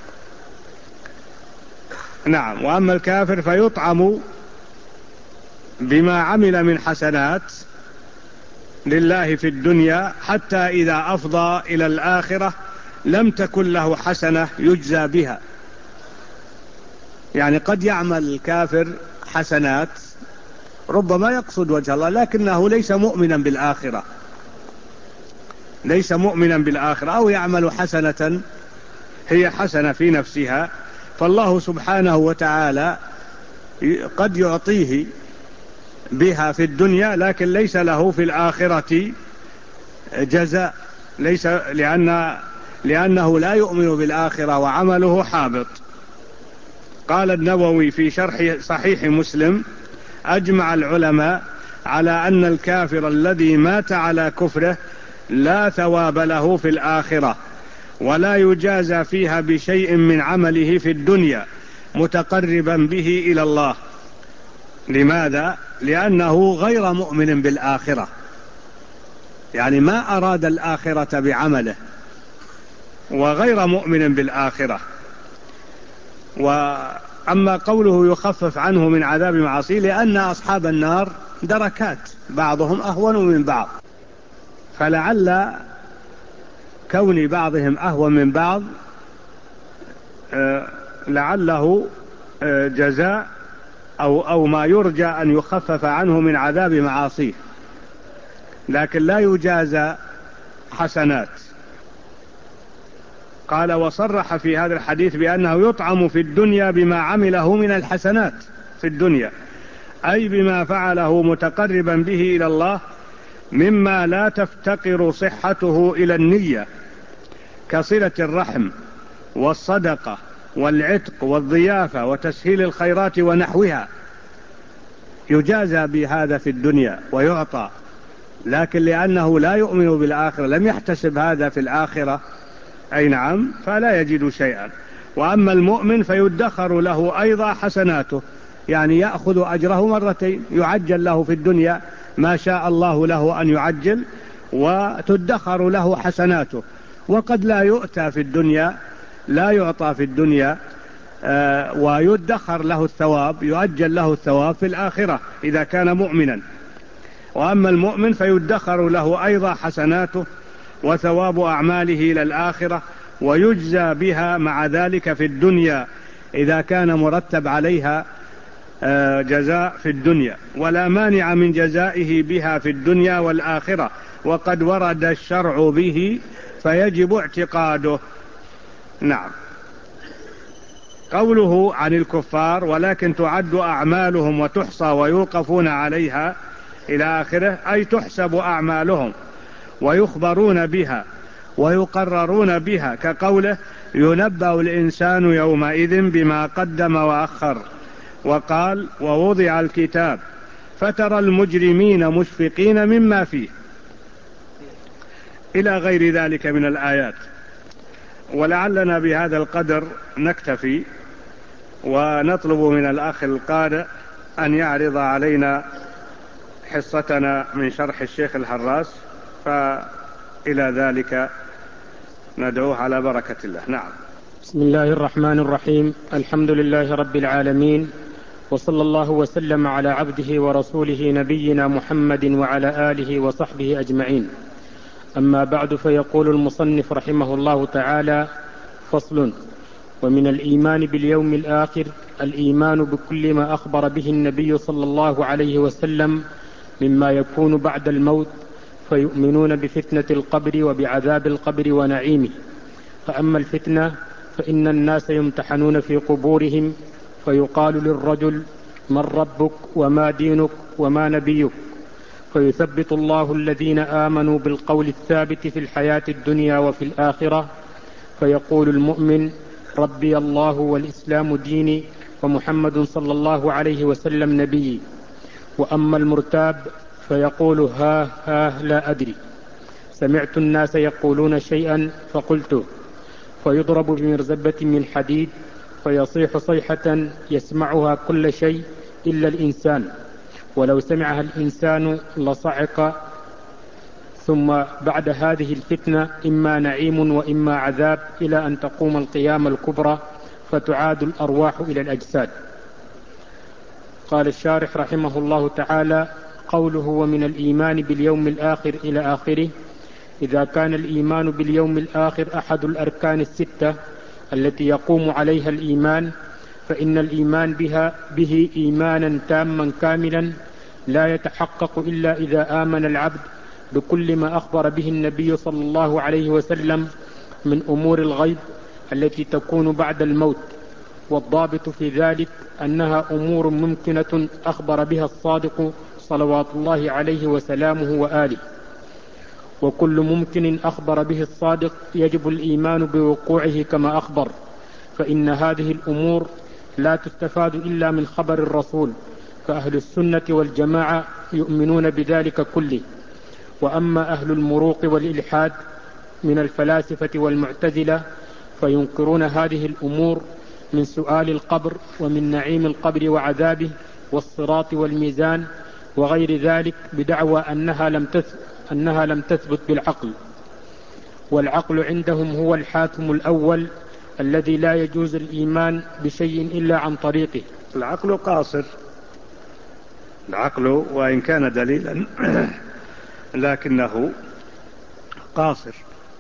نعم وأما الكافر فيطعم بما عمل من حسنات لله في الدنيا حتى إذا أفضى إلى الآخرة لم تكن له حسنة يجزى بها. يعني قد يعمل الكافر حسنات ربما يقصد وجه الله، لكنه ليس مؤمنا بالآخرة ليس مؤمنا بالآخرة أو يعمل حسنة هي حسنة في نفسها، فالله سبحانه وتعالى قد يعطيه بها في الدنيا لكن ليس له في الآخرة جزاء، ليس لأن لأنه لا يؤمن بالآخرة وعمله حابط. قال النووي في شرح صحيح مسلم: أجمع العلماء على أن الكافر الذي مات على كفره لا ثواب له في الآخرة ولا يجازى فيها بشيء من عمله في الدنيا متقربا به إلى الله. لماذا؟ لأنه غير مؤمن بالآخرة، يعني ما أراد الآخرة بعمله وغير مؤمن بالآخرة. وأما قوله يخفف عنه من عذاب معاصيه لأن أصحاب النار دركات بعضهم أهون من بعض، فلعل كون بعضهم أهون من بعض لعله جزاء أو, أو ما يرجى أن يخفف عنه من عذاب معاصيه، لكن لا يجازى حسنات. قال: وصرح في هذا الحديث بأنه يطعم في الدنيا بما عمله من الحسنات في الدنيا، أي بما فعله متقربا به إلى الله مما لا تفتقر صحته إلى النية كصلة الرحم والصدقة والعتق والضيافة وتسهيل الخيرات ونحوها، يجازى بهذا في الدنيا ويعطى، لكن لأنه لا يؤمن بالآخرة لم يحتسب هذا في الآخرة أي نعم فلا يجد شيئا. وأما المؤمن فيدخر له أيضا حسناته، يعني يأخذ أجره مرتين، يعجل له في الدنيا ما شاء الله له أن يعجل وتدخر له حسناته، وقد لا يؤتى في الدنيا لا يعطى في الدنيا آه ويدخر له الثواب، يؤجل له الثواب في الآخرة إذا كان مؤمنا. وأما المؤمن فيدخر له أيضا حسناته وثواب أعماله إلى الآخرة ويجزى بها مع ذلك في الدنيا إذا كان مرتب عليها آه جزاء في الدنيا، ولا مانع من جزائه بها في الدنيا والآخرة، وقد ورد الشرع به فيجب اعتقاده. نعم. قوله عن الكفار: ولكن تعد أعمالهم وتحصى ويوقفون عليها إلى آخره، أي تحسب أعمالهم ويخبرون بها ويقررون بها، كقوله: ينبأ الإنسان يومئذ بما قدم وأخر. وقال: ووضع الكتاب فترى المجرمين مشفقين مما فيه، إلى غير ذلك من الآيات. ولعلنا بهذا القدر نكتفي، ونطلب من الأخ القارئ أن يعرض علينا حصتنا من شرح الشيخ الحراس، فإلى ذلك ندعوه على بركة الله. نعم. بسم الله الرحمن الرحيم. الحمد لله رب العالمين، وصلى الله وسلم على عبده ورسوله نبينا محمد وعلى آله وصحبه أجمعين. أما بعد، فيقول المصنف رحمه الله تعالى: فصل: ومن الإيمان باليوم الآخر الإيمان بكل ما أخبر به النبي صلى الله عليه وسلم مما يكون بعد الموت، فيؤمنون بفتنة القبر وبعذاب القبر ونعيمه. فأما الفتنة فإن الناس يمتحنون في قبورهم، فيقال للرجل: من ربك وما دينك وما نبيك؟ فيثبت الله الذين آمنوا بالقول الثابت في الحياة الدنيا وفي الآخرة، فيقول المؤمن: ربي الله والإسلام ديني ومحمد صلى الله عليه وسلم نبيي. وأما المرتاب فيقول: ها ها لا أدري، سمعت الناس يقولون شيئا فقلته، فيضرب بمرزبة من حديد فيصيح صيحة يسمعها كل شيء إلا الإنسان، ولو سمعها الإنسان لصعق. ثم بعد هذه الفتنة إما نعيم وإما عذاب إلى أن تقوم القيامة الكبرى فتعاد الأرواح إلى الأجساد. قال الشارح رحمه الله تعالى: قوله ومن الإيمان باليوم الآخر إلى آخره، إذا كان الإيمان باليوم الآخر أحد الأركان الستة التي يقوم عليها الإيمان، فإن الإيمان بها به إيمانا تاما كاملا لا يتحقق إلا إذا آمن العبد بكل ما أخبر به النبي صلى الله عليه وسلم من أمور الغيب التي تكون بعد الموت. والضابط في ذلك أنها أمور ممكنة أخبر بها الصادق صلوات الله عليه وسلامه وآله، وكل ممكن أخبر به الصادق يجب الإيمان بوقوعه كما أخبر، فإن هذه الأمور لا تستفاد إلا من خبر الرسول، فأهل السنة والجماعة يؤمنون بذلك كله. وأما أهل المروق والإلحاد من الفلاسفة والمعتزلة فينكرون هذه الأمور من سؤال القبر ومن نعيم القبر وعذابه والصراط والميزان وغير ذلك، بدعوى أنها لم تثبت أنها لم تثبت بالعقل. والعقل عندهم هو الحاكم الأول الذي لا يجوز الإيمان بشيء إلا عن طريقه. العقل قاصر، العقل وإن كان دليلا لكنه قاصر،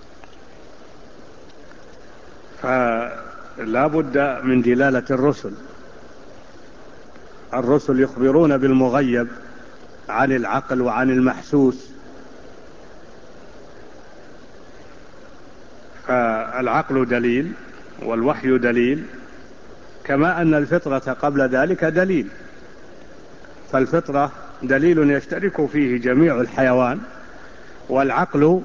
فلا بد من دلالة الرسل. الرسل يخبرون بالمغيب عن العقل وعن المحسوس، فالعقل دليل والوحي دليل، كما أن الفطرة قبل ذلك دليل. فالفطرة دليل يشترك فيه جميع الحيوان، والعقل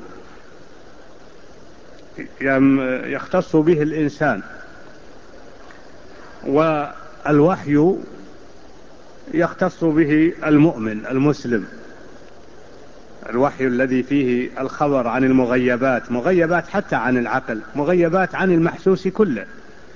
يختص به الإنسان، والوحي يختص به المؤمن المسلم. الوحي الذي فيه الخبر عن المغيبات، مغيبات حتى عن العقل، مغيبات عن المحسوس كله.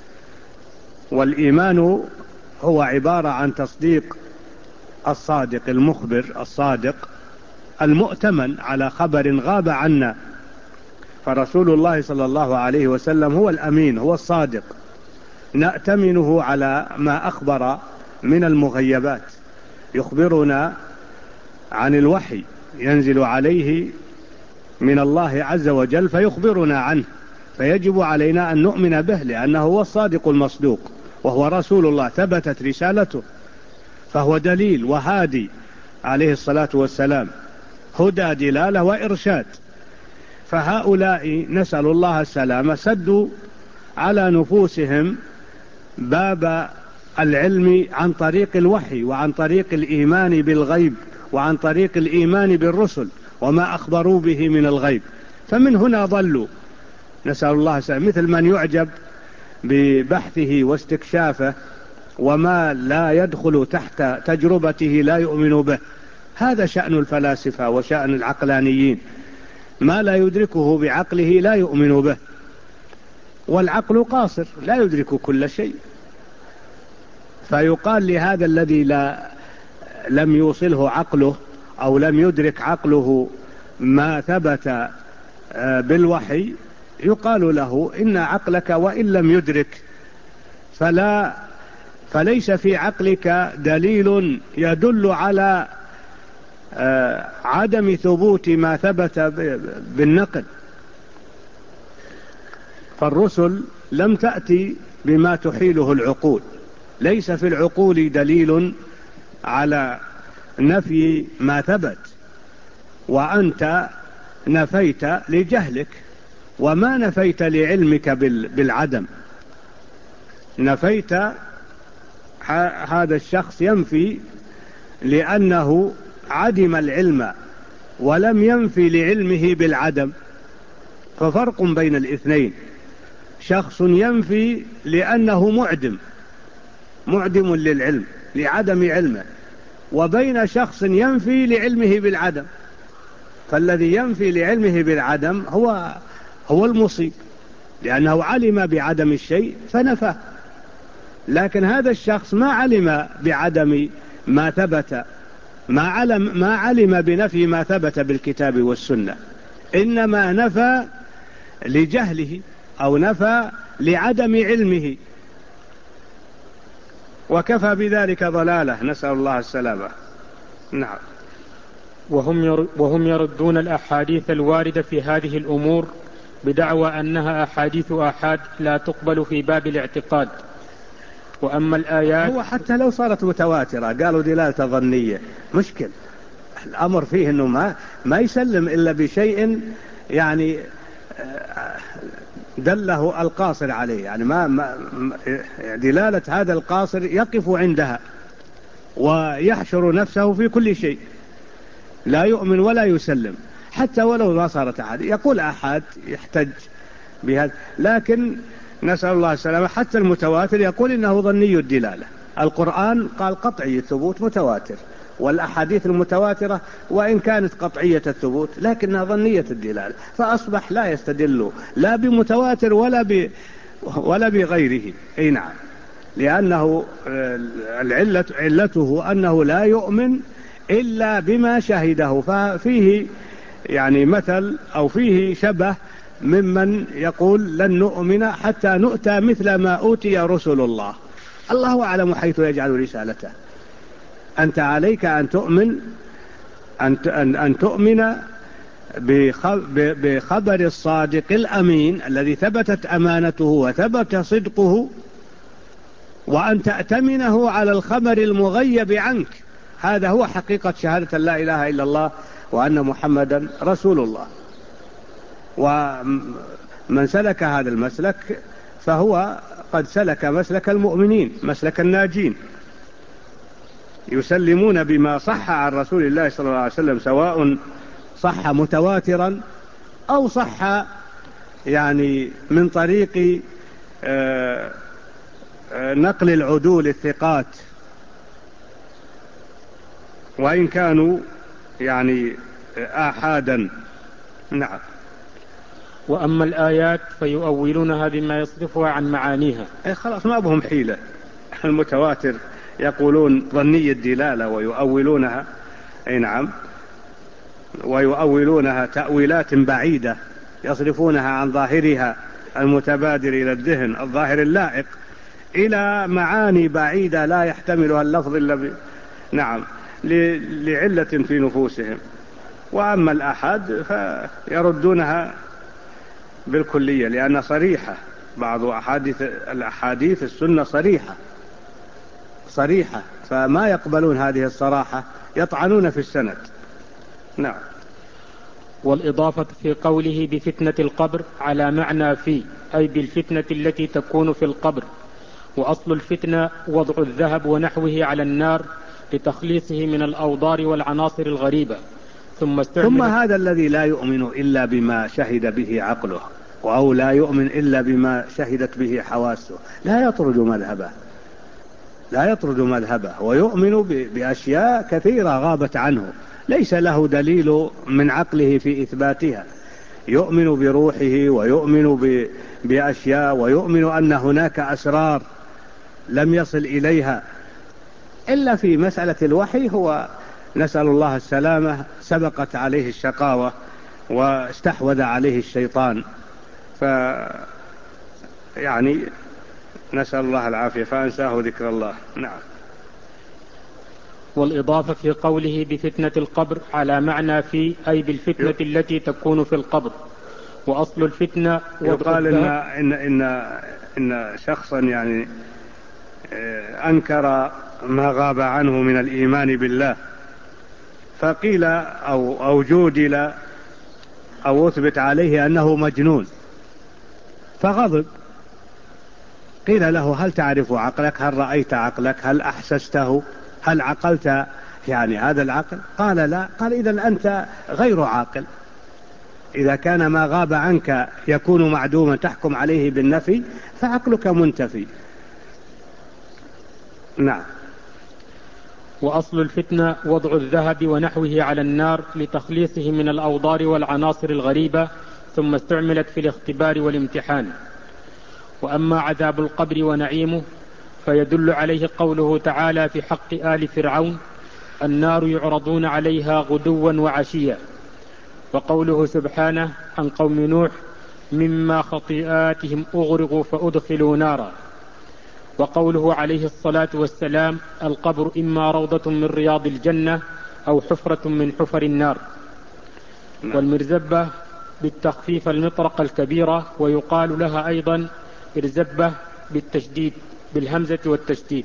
والإيمان هو عبارة عن تصديق الصادق المخبر الصادق المؤتمن على خبر غاب عنا، فرسول الله صلى الله عليه وسلم هو الأمين، هو الصادق، نأتمنه على ما أخبر من المغيبات. يخبرنا عن الوحي ينزل عليه من الله عز وجل فيخبرنا عنه، فيجب علينا أن نؤمن به، لأنه هو الصادق المصدوق وهو رسول الله، ثبتت رسالته، فهو دليل وهادي عليه الصلاة والسلام، هدى دلالة وإرشاد. فهؤلاء نسأل الله السلامة سدوا على نفوسهم باب العلم عن طريق الوحي وعن طريق الإيمان بالغيب وعن طريق الإيمان بالرسل وما أخبروا به من الغيب، فمن هنا ضلوا. نسأل الله السلامة، مثل من يعجب ببحثه واستكشافه وما لا يدخل تحت تجربته لا يؤمن به. هذا شأن الفلاسفة وشأن العقلانيين، ما لا يدركه بعقله لا يؤمن به، والعقل قاصر لا يدرك كل شيء. فيقال لهذا الذي لا لم يوصله عقله أو لم يدرك عقله ما ثبت بالوحي، يقال له إن عقلك وإن لم يدرك فلا فليس في عقلك دليل يدل على عدم ثبوت ما ثبت بالنقل. فالرسل لم تأتي بما تحيله العقول. ليس في العقول دليل على نفي ما ثبت، وأنت نفيت لجهلك، وما نفيت لعلمك بالعدم. نفيت هذا الشخص ينفي لأنه عدم العلم، ولم ينفي لعلمه بالعدم، ففرق بين الاثنين. شخص ينفي لأنه معدم معدم للعلم لعدم علمه، وبين شخص ينفي لعلمه بالعدم. فالذي ينفي لعلمه بالعدم هو هو المصيب، لأنه علم بعدم الشيء فنفاه. لكن هذا الشخص ما علم بعدم ما ثبت، ما علم, ما علم بنفي ما ثبت بالكتاب والسنة، إنما نفى لجهله أو نفى لعدم علمه، وكفى بذلك ضلالة، نسأل الله السلامة. نعم. وهم يردون الأحاديث الواردة في هذه الأمور بدعوى أنها أحاديث آحاد لا تقبل في باب الاعتقاد. وأما الآيات، هو حتى لو صارت متواترة قالوا دلالة ظنية، مشكل. الأمر فيه أنه ما, ما يسلم إلا بشيء يعني دله القاصر عليه، يعني ما, ما دلالة هذا القاصر يقف عندها ويحشر نفسه في كل شيء، لا يؤمن ولا يسلم حتى ولو ما صارت أحد. يقول أحد يحتج بهذا، لكن نسأل الله السلامة حتى المتواتر يقول إنه ظني الدلالة. القرآن قال قطعي الثبوت متواتر، والأحاديث المتواترة وإن كانت قطعية الثبوت لكنها ظنية الدلالة، فأصبح لا يستدل لا بمتواتر ولا ب ولا بغيره. أي نعم، لأنه العلة علته أنه لا يؤمن إلا بما شهده. ففيه يعني مثل أو فيه شبه ممن يقول لن نؤمن حتى نؤتى مثل ما أوتي رسل الله. الله أعلم حيث يجعل رسالته. أنت عليك أن تؤمن أن أن تؤمن بخبر الصادق الأمين الذي ثبتت أمانته وثبت صدقه، وأن تأتمنه على الخبر المغيب عنك. هذا هو حقيقة شهادة لا إله إلا الله وأن محمدا رسول الله. ومن سلك هذا المسلك فهو قد سلك مسلك المؤمنين، مسلك الناجين، يسلمون بما صح عن رسول الله صلى الله عليه وسلم، سواء صح متواترا أو صح يعني من طريق نقل العدول الثقات، وإن كانوا يعني آحادا. نعم. وأما الآيات فيؤولونها بما يصرفها عن معانيها. أي خلاص ما بهم حيلة. المتواتر يقولون ظني الدلالة ويؤولونها، أي نعم، ويؤولونها تأويلات بعيدة يصرفونها عن ظاهرها المتبادر إلى الذهن الظاهر اللائق إلى معاني بعيدة لا يحتملها اللفظ إلا ب... نعم لعلة في نفوسهم. وأما الآحاد فيردونها بالكلية، لأن صريحة بعض أحاديث الأحاديث السنة صريحة صريحة فما يقبلون هذه الصراحة، يطعنون في السند. نعم. والإضافة في قوله بفتنة القبر على معنى في، أي بالفتنة التي تكون في القبر. وأصل الفتنة وضع الذهب ونحوه على النار لتخليصه من الأوضار والعناصر الغريبة. ثم, ثم هذا الذي لا يؤمن إلا بما شهد به عقله، أو لا يؤمن إلا بما شهدت به حواسه، لا يطرد مذهبه لا يطرد مذهبه ويؤمن بأشياء كثيرة غابت عنه ليس له دليل من عقله في إثباتها. يؤمن بروحه ويؤمن بأشياء، ويؤمن أن هناك أسرار لم يصل إليها. إلا في مسألة الوحي هو نسأل الله السلامة سبقت عليه الشقاوة واستحوذ عليه الشيطان، ف يعني نسأل الله العافية فأنساه ذكر الله. نعم. والإضافة في قوله بفتنة القبر على معنى في، أي بالفتنة التي تكون في القبر. وأصل الفتنة يقال إن, إن, إن, إن شخصا يعني أنكر ما غاب عنه من الإيمان بالله، فقيل أو, أو جودل أو أثبت عليه أنه مجنون، فغضب. قيل له: هل تعرف عقلك؟ هل رأيت عقلك؟ هل أحسسته؟ هل عقلت يعني هذا العقل؟ قال: لا. قال: إذن أنت غير عاقل. إذا كان ما غاب عنك يكون معدوما تحكم عليه بالنفي، فعقلك منتفي. نعم. وأصل الفتنة وضع الذهب ونحوه على النار لتخليصه من الأوضار والعناصر الغريبة، ثم استعملت في الاختبار والامتحان. وأما عذاب القبر ونعيمه فيدل عليه قوله تعالى في حق آل فرعون: النار يعرضون عليها غدوا وعشيا. وقوله سبحانه عن قوم نوح: مما خطيئاتهم أغرقوا فأدخلوا نارا. وقوله عليه الصلاة والسلام: القبر إما روضة من رياض الجنة أو حفرة من حفر النار. والمرزبة بالتخفيف المطرقة الكبيرة، ويقال لها أيضا مرزبة بالتشديد بالهمزة والتشديد.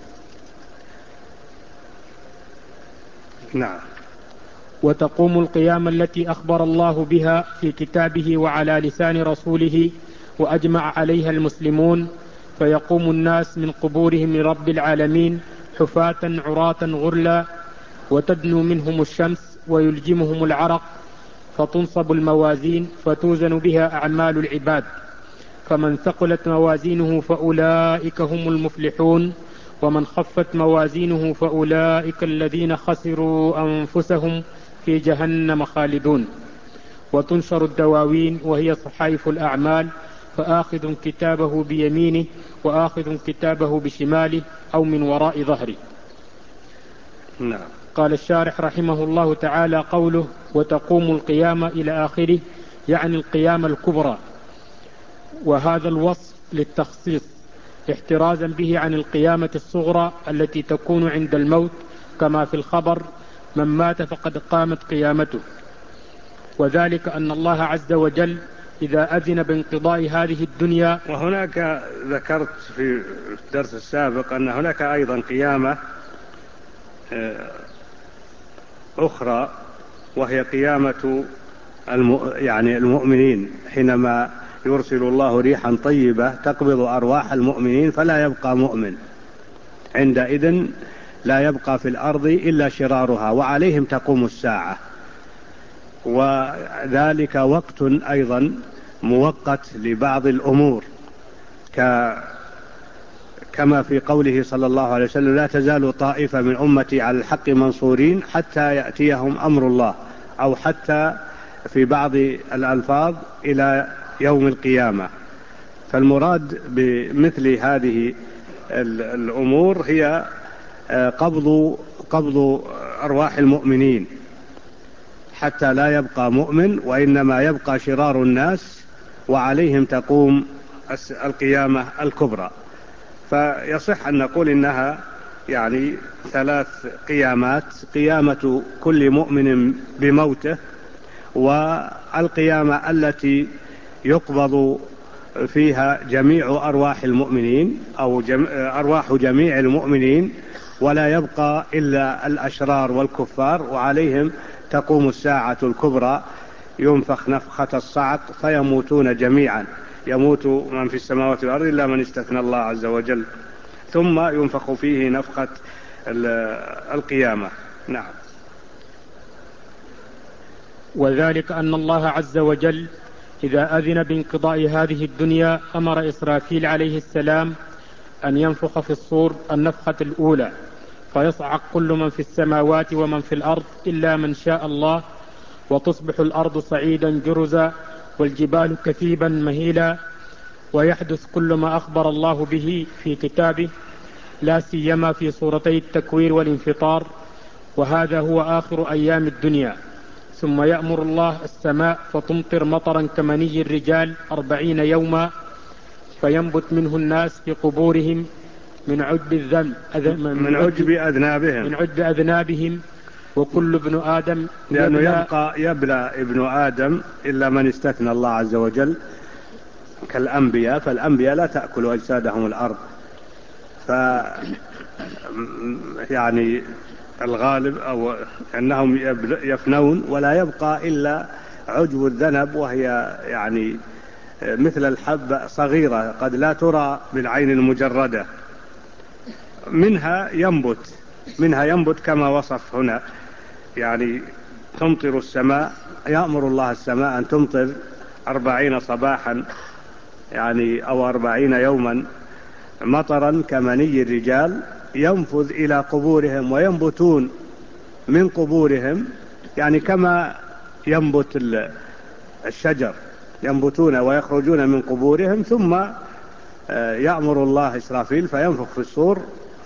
نعم. وتقوم القيامة التي أخبر الله بها في كتابه وعلى لسان رسوله وأجمع عليها المسلمون، فيقوم الناس من قبورهم لرب العالمين حفاة عراة غرلا، وتدنو منهم الشمس ويلجمهم العرق، فتنصب الموازين فتوزن بها أعمال العباد، فمن ثقلت موازينه فأولئك هم المفلحون، ومن خفت موازينه فأولئك الذين خسروا أنفسهم في جهنم خالدون. وتنشر الدواوين وهي صحائف الأعمال، فآخذ كتابه بيمينه وآخذ كتابه بشماله أو من وراء ظهره. نعم. قال الشارح رحمه الله تعالى: قوله وتقوم القيامة إلى آخره يعني القيامة الكبرى، وهذا الوصف للتخصيص احترازا به عن القيامة الصغرى التي تكون عند الموت، كما في الخبر: من مات فقد قامت قيامته. وذلك أن الله عز وجل إذا أذن بانقضاء هذه الدنيا. وهناك ذكرت في الدرس السابق أن هناك أيضا قيامة أخرى، وهي قيامة الم... يعني المؤمنين، حينما يرسل الله ريحا طيبة تقبض أرواح المؤمنين فلا يبقى مؤمن، عندئذ لا يبقى في الأرض إلا شرارها، وعليهم تقوم الساعة. وذلك وقت أيضا موقت لبعض الأمور، ك... كما في قوله صلى الله عليه وسلم: لا تزال طائفة من أمتي على الحق منصورين حتى يأتيهم أمر الله، أو حتى في بعض الألفاظ إلى يوم القيامة. فالمراد بمثل هذه الأمور هي قبض قبض أرواح المؤمنين حتى لا يبقى مؤمن، وإنما يبقى شرار الناس، وعليهم تقوم القيامة الكبرى. فيصح أن نقول إنها يعني ثلاث قيامات: قيامة كل مؤمن بموته، والقيامة التي يقبض فيها جميع أرواح المؤمنين أو جم... أرواح جميع المؤمنين، ولا يبقى إلا الأشرار والكفار، وعليهم تقوم الساعة الكبرى، ينفخ نفخة الصعق فيموتون جميعا، يموت من في السماوات والأرض إلا من استثنى الله عز وجل، ثم ينفخ فيه نفخة القيامة. نعم. وذلك أن الله عز وجل إذا أذن بانقضاء هذه الدنيا أمر إسرافيل عليه السلام أن ينفخ في الصور النفخة الأولى، فيصعق كل من في السماوات ومن في الأرض إلا من شاء الله، وتصبح الأرض صعيدا جرزا والجبال كثيبا مهيلا، ويحدث كل ما أخبر الله به في كتابه، لا سيما في سورتي التكوير والانفطار، وهذا هو آخر أيام الدنيا. ثم يأمر الله السماء فتمطر مطرا كمني الرجال أربعين يوما، فينبت منه الناس في قبورهم من عجب الذنب من عجب أذنابهم من عجب أذنابهم وكل ابن آدم لأنه يبلى يبقى يبلى ابن آدم إلا من استثنى الله عز وجل كالأنبياء، فالأنبياء لا تأكل أجسادهم الأرض، ف يعني الغالب أو أنهم يفنون ولا يبقى إلا عجب الذنب، وهي يعني مثل الحبة صغيرة قد لا ترى بالعين المجردة، منها ينبت منها ينبت كما وصف هنا، يعني تمطر السماء، يأمر الله السماء أن تمطر أربعين صباحا يعني أو أربعين يوما مطرا كمني الرجال، ينفذ إلى قبورهم وينبتون من قبورهم، يعني كما ينبت الشجر، ينبتون ويخرجون من قبورهم، ثم يأمر الله إسرافيل فينفخ في الصور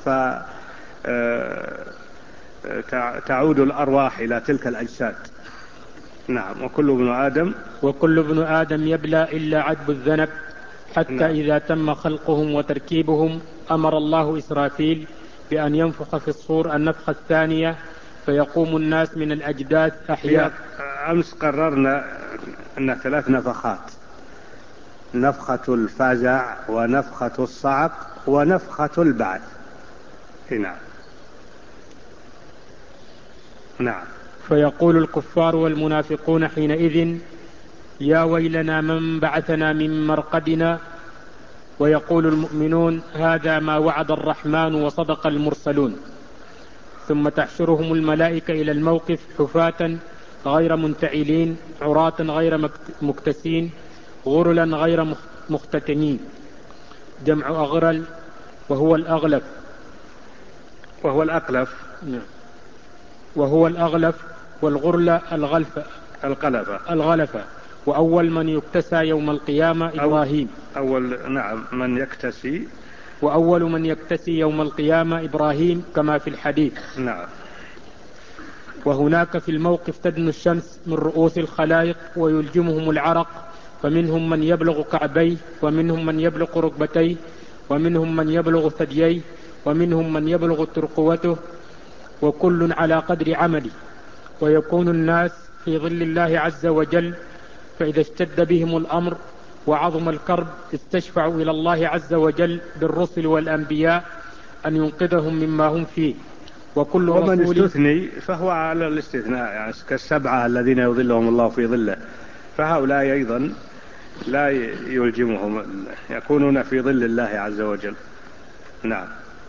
فتعود الأرواح إلى تلك الأجساد. نعم. وكل ابن آدم وكل ابن آدم يبلى إلا عجب الذنب، حتى نعم. إذا تم خلقهم وتركيبهم أمر الله إسرافيل بأن ينفخ في الصور النفخة الثانية، فيقوم الناس من الأجداث أحياء. أمس قررنا أن ثلاث نفخات: نفخة الفزع ونفخة الصعق ونفخة البعث. نعم. نعم. فيقول الكفار والمنافقون حينئذ: يا ويلنا من بعثنا من مرقدنا. ويقول المؤمنون: هذا ما وعد الرحمن وصدق المرسلون. ثم تحشرهم الملائكة إلى الموقف حفاة غير منتعلين، عراة غير مكتسين، غرلا غير مختتنين. جمع أغرل، وهو الأغلف وهو الأقلف وهو الأغلف والغرل الغلفة القلفة الغلفة. وأول من يكتسى يوم القيامة إبراهيم. أول نعم من يكتسي وأول من يكتسي يوم القيامة إبراهيم كما في الحديث. نعم. وهناك في الموقف تدنو الشمس من رؤوس الخلائق ويلجمهم العرق، فمنهم من يبلغ كعبيه، ومنهم من يبلغ ركبتيه، ومنهم من يبلغ ثدييه، ومنهم من يبلغ ترقوته، وكل على قدر عمله. ويكون الناس في ظل الله عز وجل، فإذا اشتد بهم الأمر وعظم الكرب استشفعوا إلى الله عز وجل بالرسل والأنبياء أن ينقذهم مما هم فيه. وكل ومن رسول استثني فهو على الاستثناء، يعني كالسبعة الذين يظلهم الله في ظله، فهؤلاء أيضا لا يلجمهم، يكونون في ظل الله عز وجل. نعم.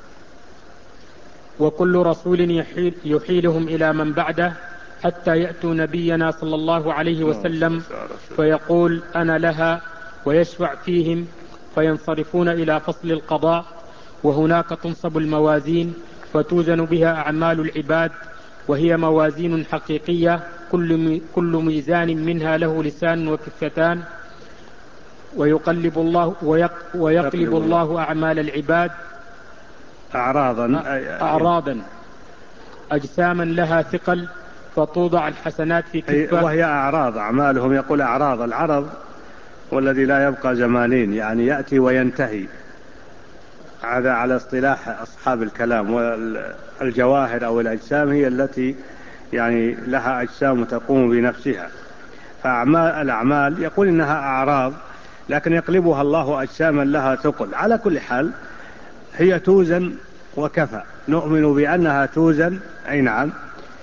وكل رسول يحيل يحيلهم إلى من بعده حتى يأتوا نبينا صلى الله عليه وسلم فيقول: أنا لها، ويشفع فيهم فينصرفون إلى فصل القضاء. وهناك تنصب الموازين فتوزن بها أعمال العباد، وهي موازين حقيقية، كل كل ميزان منها له لسان وكفتان. ويقلب الله ويقلب الله أعمال العباد أعراضا أعراضا أجساما لها ثقل، فتوضع الحسنات في كفة. وهي أعراض أعمالهم، يقول أعراض. العرض والذي لا يبقى زمانين، يعني يأتي وينتهي، هذا على اصطلاح أصحاب الكلام. والجواهر أو الأجسام هي التي يعني لها أجسام تقوم بنفسها، فأعمال الأعمال يقول إنها أعراض، لكن يقلبها الله أجساما لها ثقل. على كل حال هي توزن وكفى، نؤمن بأنها توزن. أي نعم.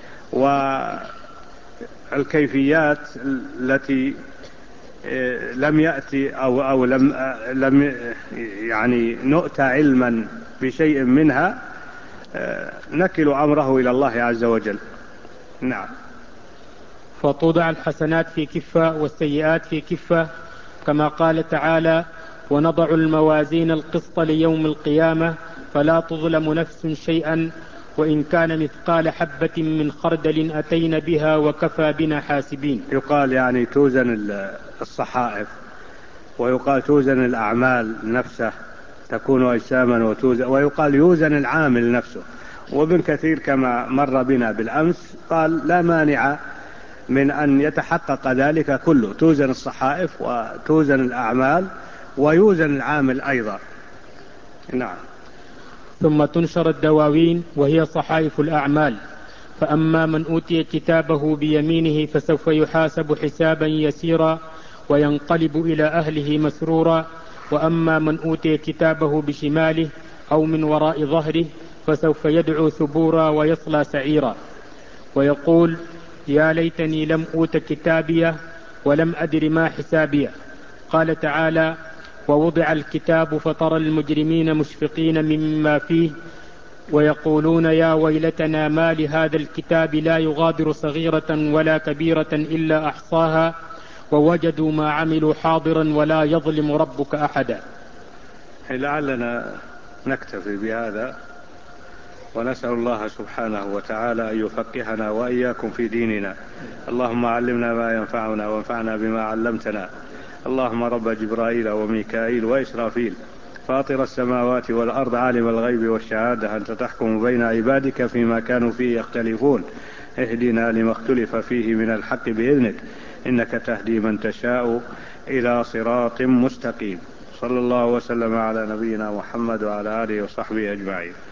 والكيفيات التي لم يأتي أو, أو لم, لم يعني نؤتى علما بشيء منها، نكل أمره إلى الله عز وجل. نعم. فتوضع الحسنات في كفة والسيئات في كفة، كما قال تعالى: ونضع الموازين القسط ليوم القيامة فلا تظلم نفس شيئا وإن كان مثقال حبة من خردل أتينا بها وكفى بنا حاسبين. يقال يعني توزن الصحائف، ويقال توزن الأعمال نفسه تكون أجساما وتوزن، ويقال يوزن العامل نفسه. وابن كثير كما مر بنا بالأمس قال لا مانع من أن يتحقق ذلك كله، توزن الصحائف وتوزن الأعمال ويوزن العامل أيضا. نعم. ثم تنشر الدواوين وهي صحائف الأعمال، فأما من أوتي كتابه بيمينه فسوف يحاسب حسابا يسيرا وينقلب إلى أهله مسرورا، وأما من أوتي كتابه بشماله أو من وراء ظهره فسوف يدعو ثبورا ويصلى سعيرا ويقول يا ليتني لم أوت كتابيه ولم أدر ما حسابيه. قال تعالى ووضع الكتاب فترى المجرمين مشفقين مما فيه ويقولون يا ويلتنا ما لهذا الكتاب لا يغادر صغيرة ولا كبيرة إلا أحصاها ووجدوا ما عملوا حاضرا ولا يظلم ربك أحدا. لعلنا نكتفي بهذا، ونسأل الله سبحانه وتعالى أن يفقهنا وإياكم في ديننا. اللهم علمنا ما ينفعنا وانفعنا بما علمتنا. اللهم رب جبرائيل وميكائيل وإسرافيل فاطر السماوات والأرض عالم الغيب والشهادة أنت تحكم بين عبادك فيما كانوا فيه يختلفون اهدنا لما اختلف فيه من الحق بإذنك إنك تهدي من تشاء إلى صراط مستقيم. صلى الله وسلم على نبينا محمد وعلى آله وصحبه أجمعين.